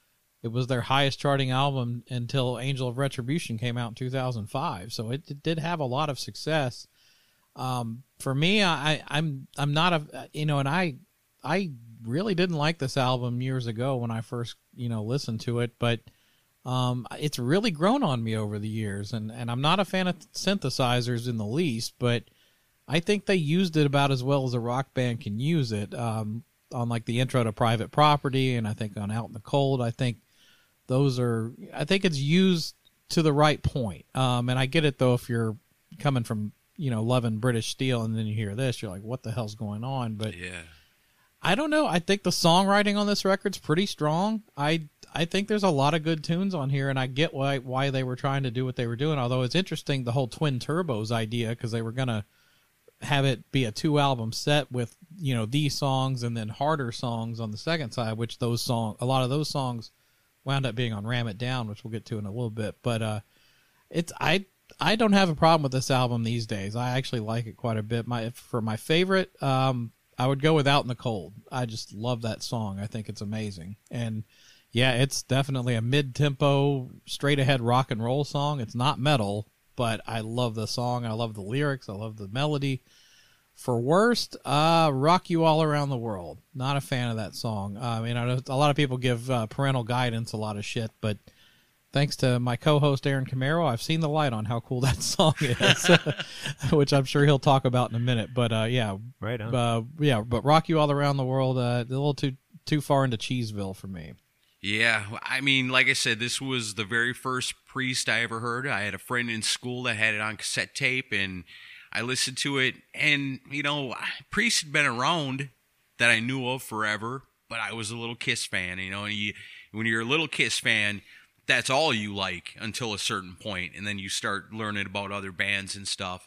it was their highest charting album until Angel of Retribution came out in two thousand five. So it, it did have a lot of success. Um, for me, I, I'm I'm not a you know, and I I really didn't like this album years ago when I first you know listened to it, but um, it's really grown on me over the years, and, and I'm not a fan of synthesizers in the least, but I think they used it about as well as a rock band can use it. Um, on like the intro to Private Property, and I think on Out in the Cold, I think those are, I think it's used to the right point. Um, and I get it though, if you're coming from, you know, loving British Steel and then you hear this, you're like, what the hell's going on? But Yeah. I don't know. I think the songwriting on this record's pretty strong. I I think there's a lot of good tunes on here, and I get why why they were trying to do what they were doing. Although it's interesting, the whole Twin Turbos idea, because they were gonna have it be a two album set with, you know, these songs and then harder songs on the second side, which those song a lot of those songs wound up being on Ram It Down, which we'll get to in a little bit. But uh, it's I I don't have a problem with this album these days. I actually like it quite a bit. My for my favorite, um, I would go with Out in the Cold. I just love that song. I think it's amazing. And yeah, it's definitely a mid-tempo, straight-ahead rock and roll song. It's not metal, but I love the song. I love the lyrics. I love the melody. For worst, uh, Rock You All Around the World. Not a fan of that song. Uh, I mean, I know a lot of people give uh, Parental Guidance a lot of shit, but thanks to my co-host Aaron Camaro, I've seen the light on how cool that song is, which I'm sure he'll talk about in a minute. But uh, yeah, Right on. uh, yeah. But Rock You All Around the World, uh, a little too too far into Cheeseville for me. Yeah, I mean, like I said, this was the very first Priest I ever heard. I had a friend in school that had it on cassette tape, and I listened to it. And, you know, Priest had been around that I knew of forever, but I was a little Kiss fan, you know. And you, when you're a little Kiss fan, that's all you like until a certain point, and then you start learning about other bands and stuff.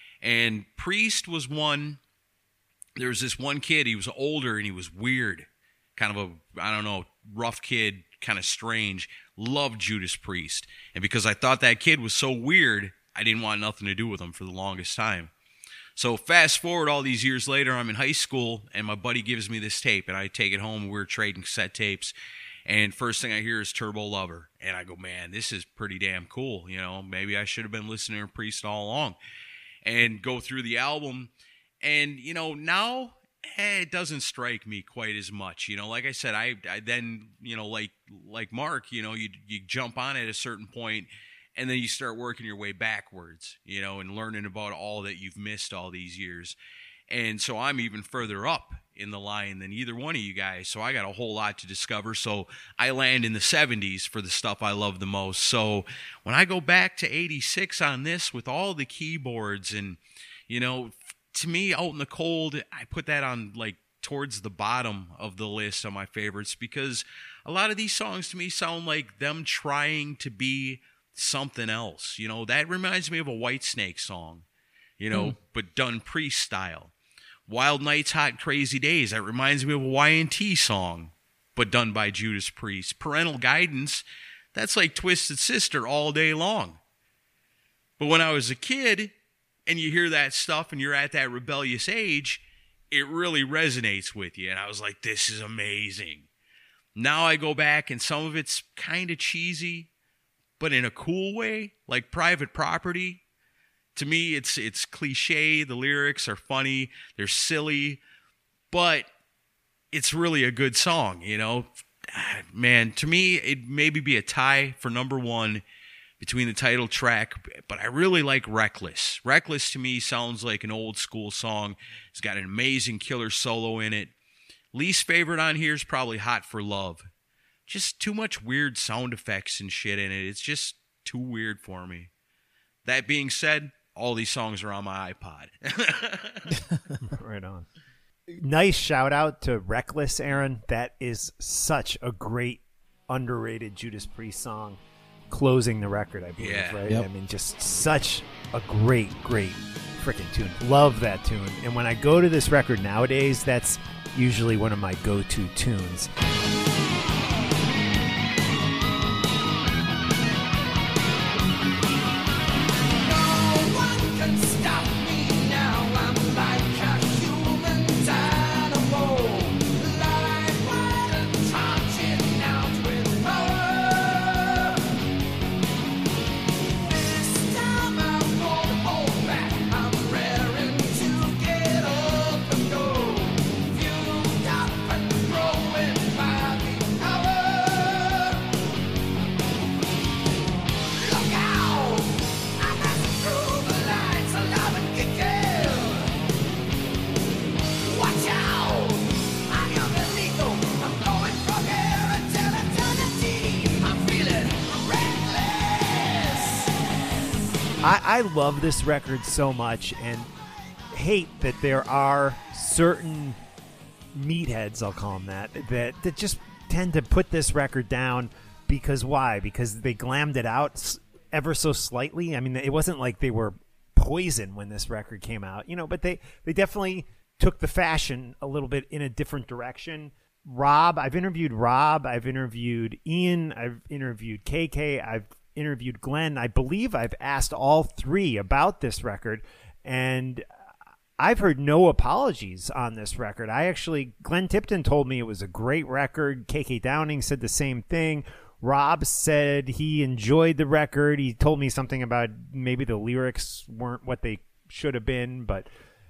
And Priest was one. There was this one kid, he was older, and he was weird. Kind of a, I don't know, rough kid, kind of strange. Loved Judas Priest. And because I thought that kid was so weird, I didn't want nothing to do with him for the longest time. So fast forward all these years later, I'm in high school, and my buddy gives me this tape, and I take it home, and we're trading cassette tapes. And first thing I hear is Turbo Lover. And I go, man, this is pretty damn cool. You know, maybe I should have been listening to Priest all along. And go through the album. And, you know, now eh, it doesn't strike me quite as much. You know, like I said, I, I then, you know, like like Mark, you know, you you jump on at a certain point, and then you start working your way backwards, you know, and learning about all that you've missed all these years. And so I'm even further up in the line than either one of you guys. So I got a whole lot to discover. So I land in the seventies for the stuff I love the most. So when I go back to eighty-six on this with all the keyboards and, you know, to me, Out in the Cold, I put that on like towards the bottom of the list of my favorites, because a lot of these songs to me sound like them trying to be something else. You know, that reminds me of a Whitesnake song, you know, mm. but done Priest style. Wild Nights, Hot Crazy Days, that reminds me of a Y and T song, but done by Judas Priest. Parental Guidance, that's like Twisted Sister all day long. But when I was a kid, and you hear that stuff, and you're at that rebellious age, it really resonates with you. And I was like, this is amazing. Now I go back, and some of it's kind of cheesy, but in a cool way, like Private Property. To me, it's it's cliche. The lyrics are funny. They're silly. But it's really a good song, you know. Man, to me, it'd maybe be a tie for number one between the title track. But I really like Reckless. Reckless, to me, sounds like an old school song. It's got an amazing killer solo in it. Least favorite on here is probably Hot for Love. Just too much weird sound effects and shit in it. It's just too weird for me. That being said, all these songs are on my iPod. Right on. Nice shout out to Reckless, Aaron. That is such a great, underrated Judas Priest song. Closing the record, I believe, Yeah. right? Yep. I mean, just such a great, great freaking tune. Love that tune. And when I go to this record nowadays, that's usually one of my go-to tunes. I, I love this record so much and hate that there are certain meatheads, I'll call them that, that, that just tend to put this record down because why? Because they glammed it out s- ever so slightly. I mean, it wasn't like they were Poison when this record came out, you know, but they, they definitely took the fashion a little bit in a different direction. Rob, I've interviewed Rob, I've interviewed Ian, I've interviewed K K, I've interviewed Glenn. I believe I've asked all three about this record, and I've heard no apologies on this record. I actually, Glenn Tipton told me it was a great record. K K Downing said the same thing. Rob said he enjoyed the record. He told me something about maybe the lyrics weren't what they should have been, but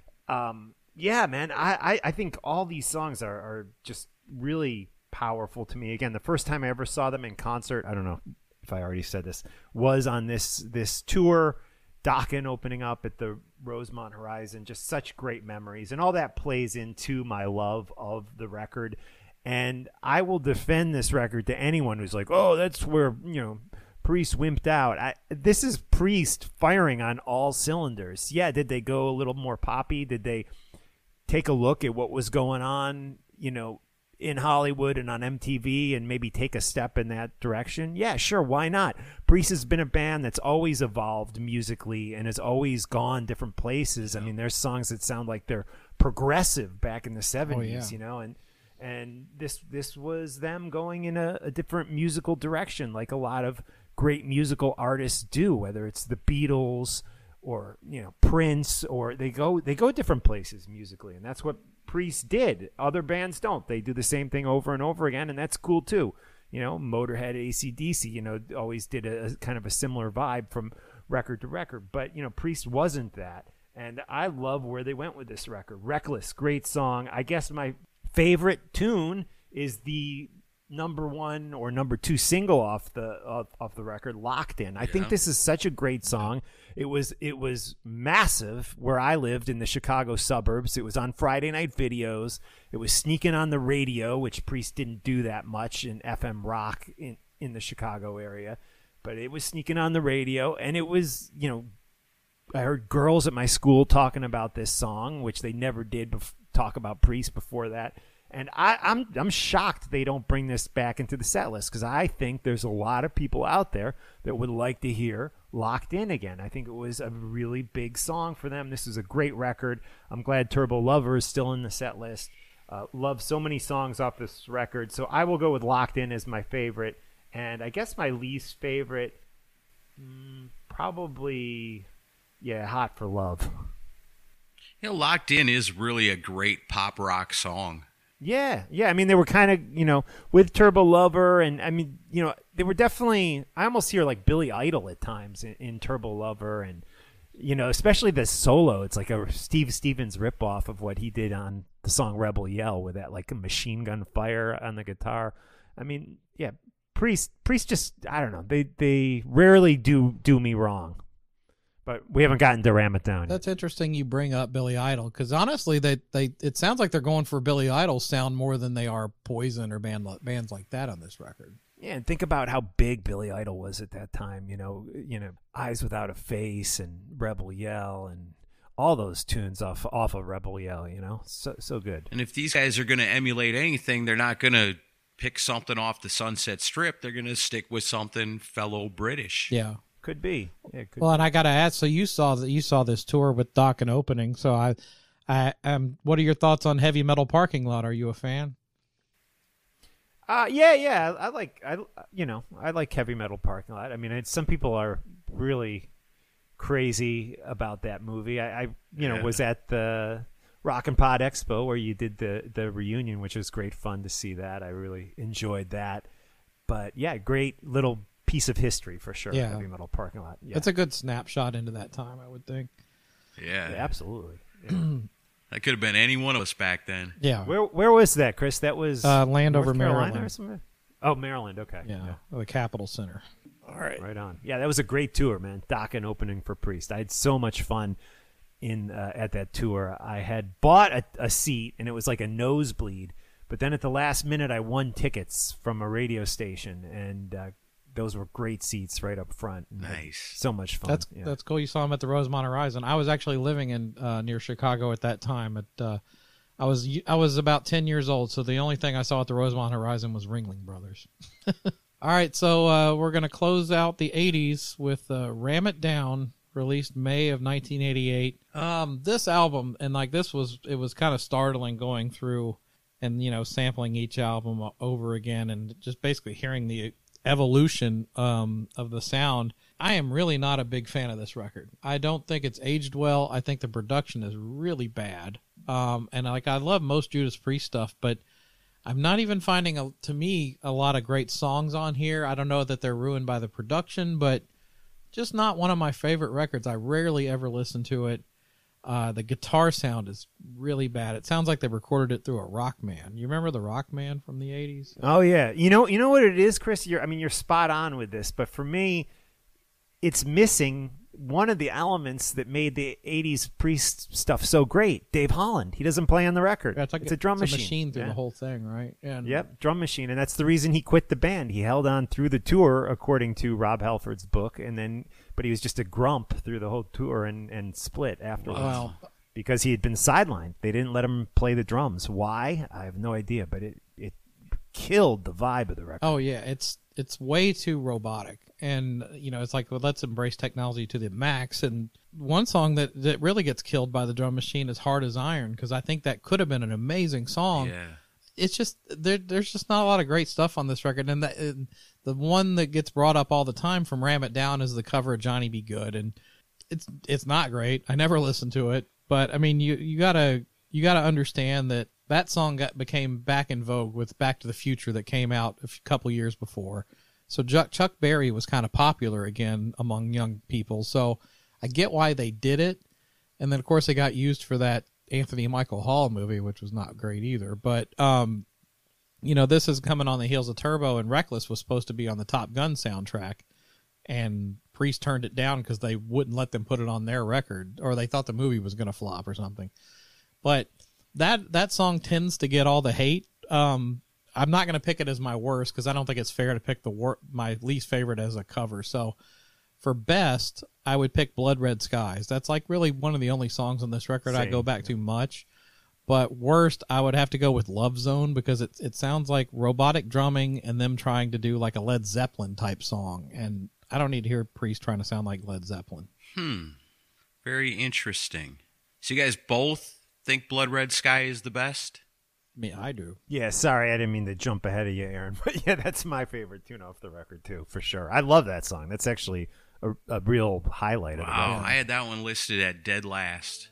um, yeah, man, I, I, I think all these songs are, are just really powerful to me. Again, the first time I ever saw them in concert, I don't know if I already said this, was on this this tour, Dokken opening up at the Rosemont Horizon. Just such great memories, and all that plays into my love of the record. And I will defend this record to anyone who's like, oh, that's where, you know, Priest wimped out. I, this is Priest firing on all cylinders. Yeah, did they go a little more poppy? Did they take a look at what was going on, you know, in Hollywood and on M T V and maybe take a step in that direction? Yeah, sure, why not? Priest has been a band that's always evolved musically and has always gone different places. I mean, there's songs that sound like they're progressive back in the seventies, yeah. you know, and and this this was them going in a, a different musical direction, like a lot of great musical artists do, whether it's the Beatles or, you know, Prince, or they go they go different places musically, and that's what Priest did. Other bands don't. They do the same thing over and over again, and that's cool too. You know, Motorhead, A C D C, you know, always did a, a kind of a similar vibe from record to record. But, you know, Priest wasn't that. And I love where they went with this record. Reckless, great song. I guess my favorite tune is the number one or number two single off the off, off the record, Locked In. I Yeah. think this is such a great song. It was it was massive where I lived in the Chicago suburbs. It was on Friday night videos. It was sneaking on the radio, which Priest didn't do that much in F M rock in, in the Chicago area. But it was sneaking on the radio, and it was, you know, I heard girls at my school talking about this song, which they never did bef- talk about Priest before that. And I, I'm I'm shocked they don't bring this back into the set list, because I think there's a lot of people out there that would like to hear Locked In again. I think it was a really big song for them. This is a great record. I'm glad Turbo Lover is still in the set list. Uh, love so many songs off this record. So I will go with Locked In as my favorite. And I guess my least favorite, mm, probably, yeah, Hot for Love. You know, Locked In is really a great pop rock song. Yeah, yeah. I mean, they were kind of, you know, with Turbo Lover, and I mean, you know, they were definitely, I almost hear like Billy Idol at times in, in Turbo Lover, and, you know, especially the solo. It's like a Steve Stevens ripoff of what he did on the song Rebel Yell, with that like a machine gun fire on the guitar. I mean, yeah, Priest, Priest just, I don't know, they they rarely do do me wrong. But we haven't gotten to Ram It Down yet. That's interesting you bring up Billy Idol, because honestly, they, they it sounds like they're going for Billy Idol sound more than they are Poison or band bands like that on this record. Yeah, and think about how big Billy Idol was at that time. You know, you know, Eyes Without a Face and Rebel Yell and all those tunes off off of Rebel Yell. You know, so so good. And if these guys are going to emulate anything, they're not going to pick something off the Sunset Strip. They're going to stick with something fellow British. Yeah. Could be. Yeah, could Well, and I got to ask. So you saw that you saw this tour with Dokken opening. So I, I um, what are your thoughts on Heavy Metal Parking Lot? Are you a fan? Uh, yeah, yeah. I, I like, I, you know, I like Heavy Metal Parking Lot. I mean, it's, some people are really crazy about that movie. I, I you know, Yeah. was at the Rock and Pod Expo where you did the the reunion, which was great fun to see that. I really enjoyed that. But yeah, great little piece of history for sure. Yeah. Heavy Metal Parking Lot. Yeah, It's a good snapshot into that time, I would think. Yeah. yeah absolutely. Yeah. That could have been any one of us back then. Yeah. where where was that, Chris? That was Uh, Landover, North Carolina Maryland. or something? Oh, Maryland. Okay. Yeah, the Capitol Center. All right. Right on. Yeah, that was a great tour, man. Dokken opening for Priest. I had so much fun in uh, at that tour. I had bought a, a seat, and it was like a nosebleed. But then at the last minute, I won tickets from a radio station and uh, those were great seats right up front. And had Nice. so much fun. That's yeah. that's cool. You saw him at the Rosemont Horizon. I was actually living in uh, near Chicago at that time. At uh, I was I was about ten years old, so the only thing I saw at the Rosemont Horizon was Ringling Brothers. All right, so uh, we're going to close out the eighties with uh, Ram It Down, released May of nineteen eighty-eight. Um, this album, and like this was, it was kind of startling going through and, you know, sampling each album over again and just basically hearing the evolution um, of the sound. I am really not a big fan of this record. I don't think it's aged well. I think the production is really bad. Um, and like I love most Judas Priest stuff, but I'm not even finding, a, to me, a lot of great songs on here. I don't know that they're ruined by the production, but just not one of my favorite records. I rarely ever listen to it. Uh, the guitar sound is really bad. It sounds like they recorded it through a Rockman. You remember the Rockman from the eighties? Oh yeah, you know, you know what it is, Chris. You're, I mean, you're spot on with this, but for me, it's missing one of the elements that made the eighties Priest stuff so great. Dave Holland. He doesn't play on the record. Yeah, it's like it's a drum it's machine. A machine through yeah. the whole thing, right? And Yep, drum machine, and that's the reason he quit the band. He held on through the tour, according to Rob Halford's book, and then, but he was just a grump through the whole tour and, and split afterwards. Wow. Because he had been sidelined. They didn't let him play the drums. Why? I have no idea, but it, it killed the vibe of the record. Oh yeah, it's it's way too robotic, and you know it's like, well, let's embrace technology to the max. And one song that that really gets killed by the drum machine is "Hard as Iron," because I think that could have been an amazing song. Yeah. It's just there. There's just not a lot of great stuff on this record, and, that, and the one that gets brought up all the time from Ram It Down is the cover of "Johnny Be Good," and it's it's not great. I never listened to it, but I mean, you you gotta you gotta understand that that song got became back in vogue with Back to the Future that came out a f- couple years before. So Chuck, Chuck Berry was kind of popular again among young people. So I get why they did it. And then, of course, they got used for that Anthony Michael Hall movie, which was not great either. But, um, you know, this is coming on the heels of Turbo, and Reckless was supposed to be on the Top Gun soundtrack. And Priest turned it down because they wouldn't let them put it on their record, or they thought the movie was going to flop or something. But that that song tends to get all the hate. Um, I'm not going to pick it as my worst because I don't think it's fair to pick the wor- my least favorite as a cover. So for best, I would pick Blood Red Skies. That's like really one of the only songs on this record I Same, go back yeah. to much. But worst, I would have to go with Love Zone because it it sounds like robotic drumming and them trying to do like a Led Zeppelin type song. And I don't need to hear Priest trying to sound like Led Zeppelin. Hmm. Very interesting. So you guys both think Blood Red Sky is the best? I mean, I do. Yeah, sorry, I didn't mean to jump ahead of you, Aaron. But yeah, that's my favorite tune off the record, too, for sure. I love that song. That's actually a, a real highlight of the Wow, record. I had that one listed at dead last.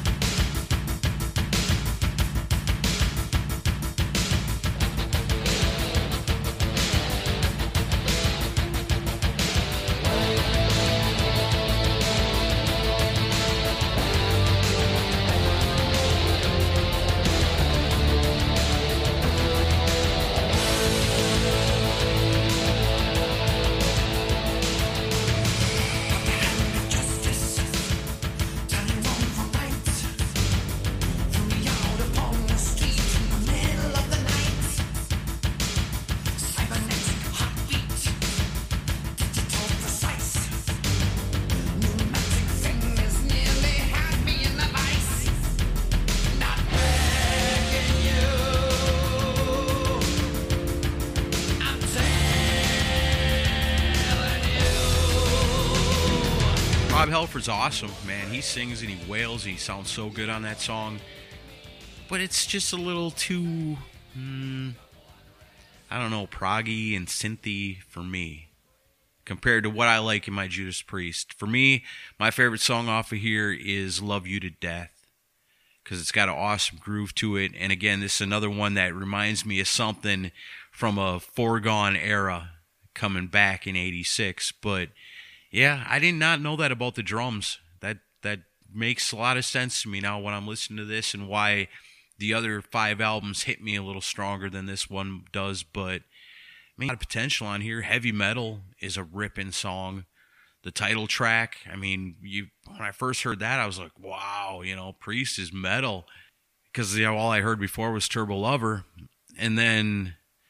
Rob Halford's awesome, man. He sings and he wails and he sounds so good on that song. But it's just a little too, mm, I don't know, proggy and synthy for me compared to what I like in my Judas Priest. For me, my favorite song off of here is Love You to Death because it's got an awesome groove to it. And again, this is another one that reminds me of something from a foregone era coming back in eighty-six. But yeah, I did not know that about the drums. That that makes a lot of sense to me now when I'm listening to this and why the other five albums hit me a little stronger than this one does. But I mean, a lot of potential on here. Heavy Metal is a ripping song. The title track, I mean, you when I first heard that, I was like, wow, you know, Priest is metal. Because you know, all I heard before was Turbo Lover. And then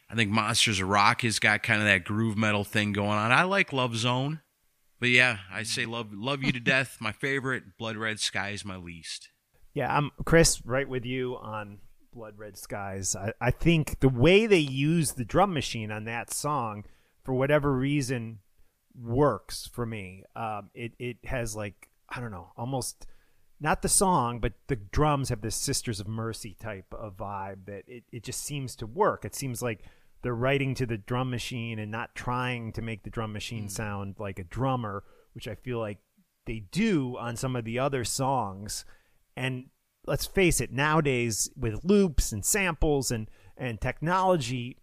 I think Monsters of Rock has got kind of that groove metal thing going on. I like Love Zone. But yeah, I say Love Love You to Death, my favorite. Blood Red Skies, my least. Yeah, I'm Chris, right with you on Blood Red Skies. I, I think the way they use the drum machine on that song, for whatever reason, works for me. Um, it, it has like, I don't know, almost, not the song, but the drums have this Sisters of Mercy type of vibe that it, it just seems to work. It seems like they're writing to the drum machine and not trying to make the drum machine mm. sound like a drummer, which I feel like they do on some of the other songs. And let's face it, nowadays with loops and samples and, and technology,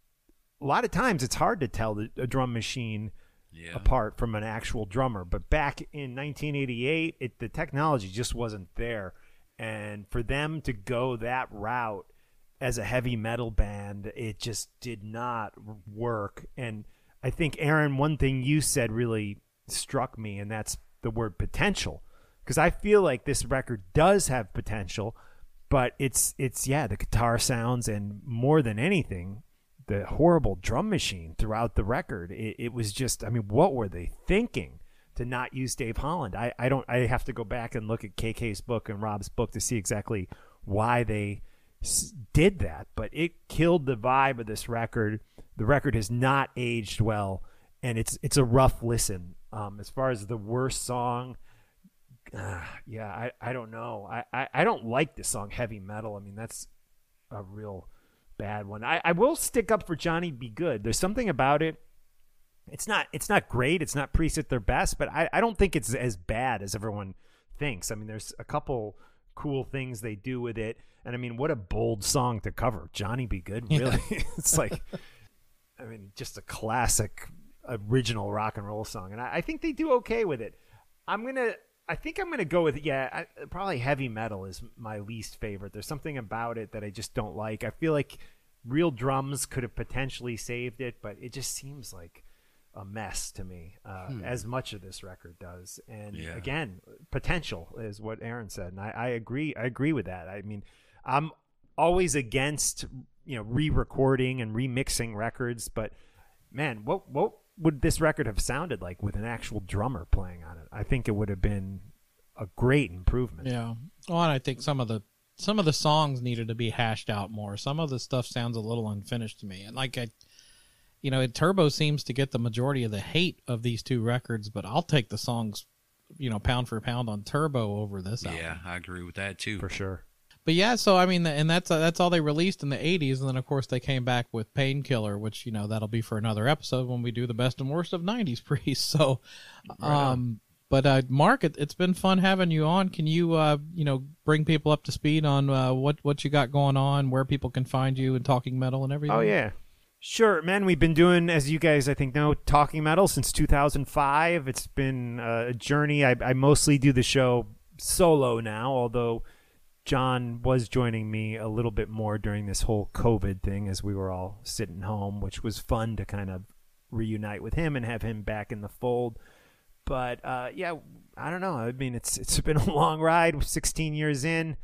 a lot of times it's hard to tell the, a drum machine yeah. apart from an actual drummer. But back in nineteen eighty-eight, it, the technology just wasn't there. And for them to go that route as a heavy metal band, it just did not work. And I think, Aaron, one thing you said really struck me, and that's the word potential. Because I feel like this record does have potential, but it's, it's yeah, the guitar sounds and more than anything, the horrible drum machine throughout the record. It, it was just, I mean, what were they thinking to not use Dave Holland? I, I don't, I have to go back and look at K K's book and Rob's book to see exactly why they did that, but it killed the vibe of this record. The record has not aged well, and it's it's a rough listen. Um, as far as the worst song, uh, yeah, I, I don't know. I, I, I don't like the song Heavy Metal. I mean, that's a real bad one. I, I will stick up for Johnny Be Good. There's something about it. It's not it's not great. It's not Priest at their best, but I, I don't think it's as bad as everyone thinks. I mean, there's a couple cool things they do with it. And I mean, what a bold song to cover. Johnny Be Good, really. Yeah. It's like, I mean, just a classic original rock and roll song. And I, I think they do okay with it. I'm going to, I think I'm going to go with, yeah, I, probably Heavy Metal is my least favorite. There's something about it that I just don't like. I feel like real drums could have potentially saved it, but it just seems like a mess to me, uh, hmm. as much of this record does. And yeah. again, potential is what Aaron said. And I, I agree. I agree with that. I mean, I'm always against, you know, re-recording and remixing records, but man, what what would this record have sounded like with an actual drummer playing on it? I think it would have been a great improvement. Yeah. Well, and I think some of the some of the songs needed to be hashed out more. Some of the stuff sounds a little unfinished to me. And like I you know, Turbo seems to get the majority of the hate of these two records, but I'll take the songs, you know, pound for pound on Turbo over this album. Yeah, I agree with that too. For sure. But yeah, so I mean, and that's uh, that's all they released in the eighties, and then of course they came back with Painkiller, which, you know, that'll be for another episode when we do the best and worst of nineties Priest. So, um, but uh, Mark, it, it's been fun having you on. Can you, uh, you know, bring people up to speed on uh, what what you got going on, where people can find you, and Talking Metal and everything? Oh yeah, sure, man. We've been doing, as you guys I think know, Talking Metal since two thousand five. It's been a journey. I, I mostly do the show solo now, although John was joining me a little bit more during this whole COVID thing as we were all sitting home, which was fun to kind of reunite with him and have him back in the fold. But uh, yeah, I don't know. I mean, it's it's been a long ride. We're sixteen years in,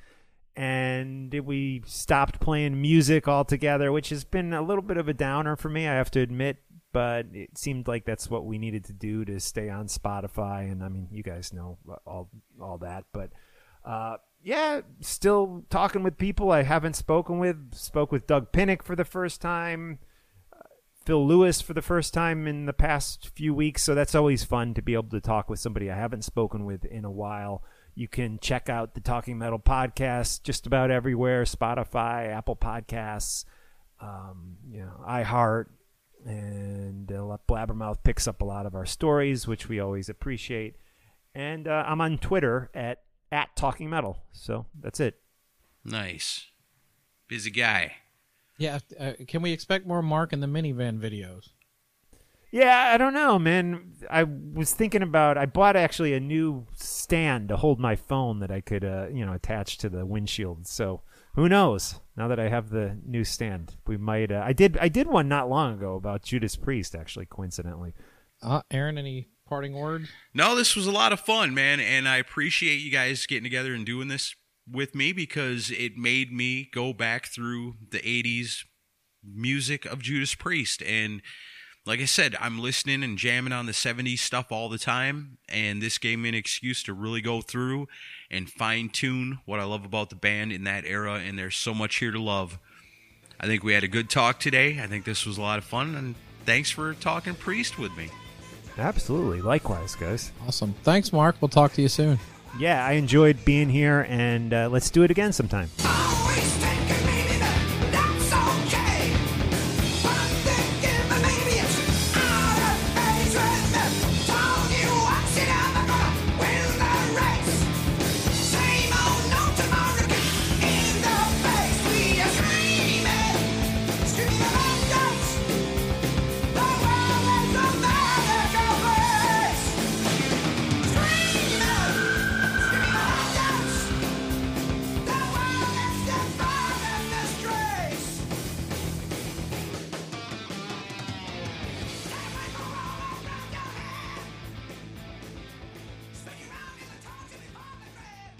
and we stopped playing music altogether, which has been a little bit of a downer for me, I have to admit. But it seemed like that's what we needed to do to stay on Spotify, and I mean, you guys know all all that. But uh, yeah, still talking with people I haven't spoken with. Spoke with Doug Pinnick for the first time, uh, Phil Lewis for the first time in the past few weeks. So that's always fun to be able to talk with somebody I haven't spoken with in a while. You can check out the Talking Metal podcast just about everywhere: Spotify, Apple Podcasts, um, you know, iHeart, and uh, Blabbermouth picks up a lot of our stories, which we always appreciate. And uh, I'm on Twitter at at Talking Metal. So that's it. Nice. Busy guy. Yeah. Uh, can we expect more Mark in the minivan videos? Yeah, I don't know, man. I was thinking about, I bought actually a new stand to hold my phone that I could, uh, you know, attach to the windshield. So who knows? Now that I have the new stand, we might, uh, I did, I did one not long ago about Judas Priest, actually, coincidentally. Uh, Aaron, any parting words? No, this was a lot of fun, man, and I appreciate you guys getting together and doing this with me because it made me go back through the eighties music of Judas Priest. And like I said, I'm listening and jamming on the seventies stuff all the time, and this gave me an excuse to really go through and fine-tune what I love about the band in that era, and there's so much here to love. I think we had a good talk today. I think this was a lot of fun, and thanks for talking Priest with me. Absolutely. Likewise, guys. Awesome. Thanks, Mark. We'll talk to you soon. Yeah, I enjoyed being here, and uh, let's do it again sometime. Always take a meaning, that's okay. But thinking that maybe it's out of phase with them. Told you once you're never gonna win the race. Same old no tomorrow in the face. We are screaming, screaming like guts. The world is a magical place. Screaming, screaming like guts. The world is defined in disgrace. Can't wait for all around your head. Spin you round in the tongue till you fall in red.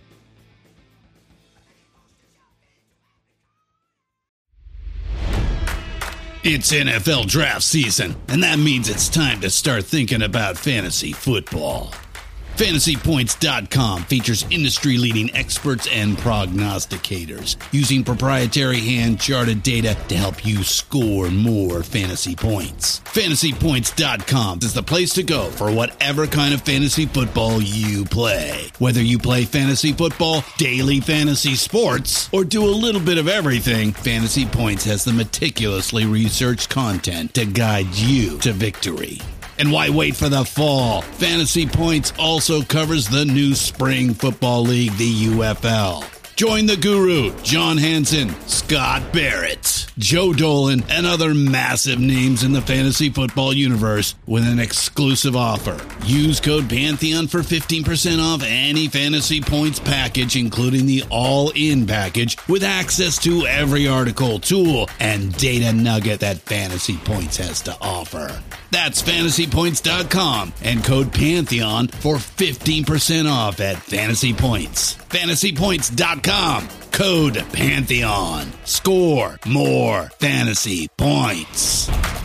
It's N F L draft season, and that means it's time to start thinking about fantasy football. Fantasy Points dot com features industry-leading experts and prognosticators using proprietary hand-charted data to help you score more fantasy points. Fantasy Points dot com is the place to go for whatever kind of fantasy football you play. Whether you play fantasy football, daily fantasy sports, or do a little bit of everything, Fantasy Points has the meticulously researched content to guide you to victory. And why wait for the fall? Fantasy Points also covers the new spring football league, the U F L. Join the guru, John Hansen, Scott Barrett, Joe Dolan, and other massive names in the fantasy football universe with an exclusive offer. Use code Pantheon for fifteen percent off any Fantasy Points package, including the all-in package, with access to every article, tool, and data nugget that Fantasy Points has to offer. That's Fantasy Points dot com and code Pantheon for fifteen percent off at Fantasy Points. Fantasy Points dot com, code Pantheon. Score more fantasy points.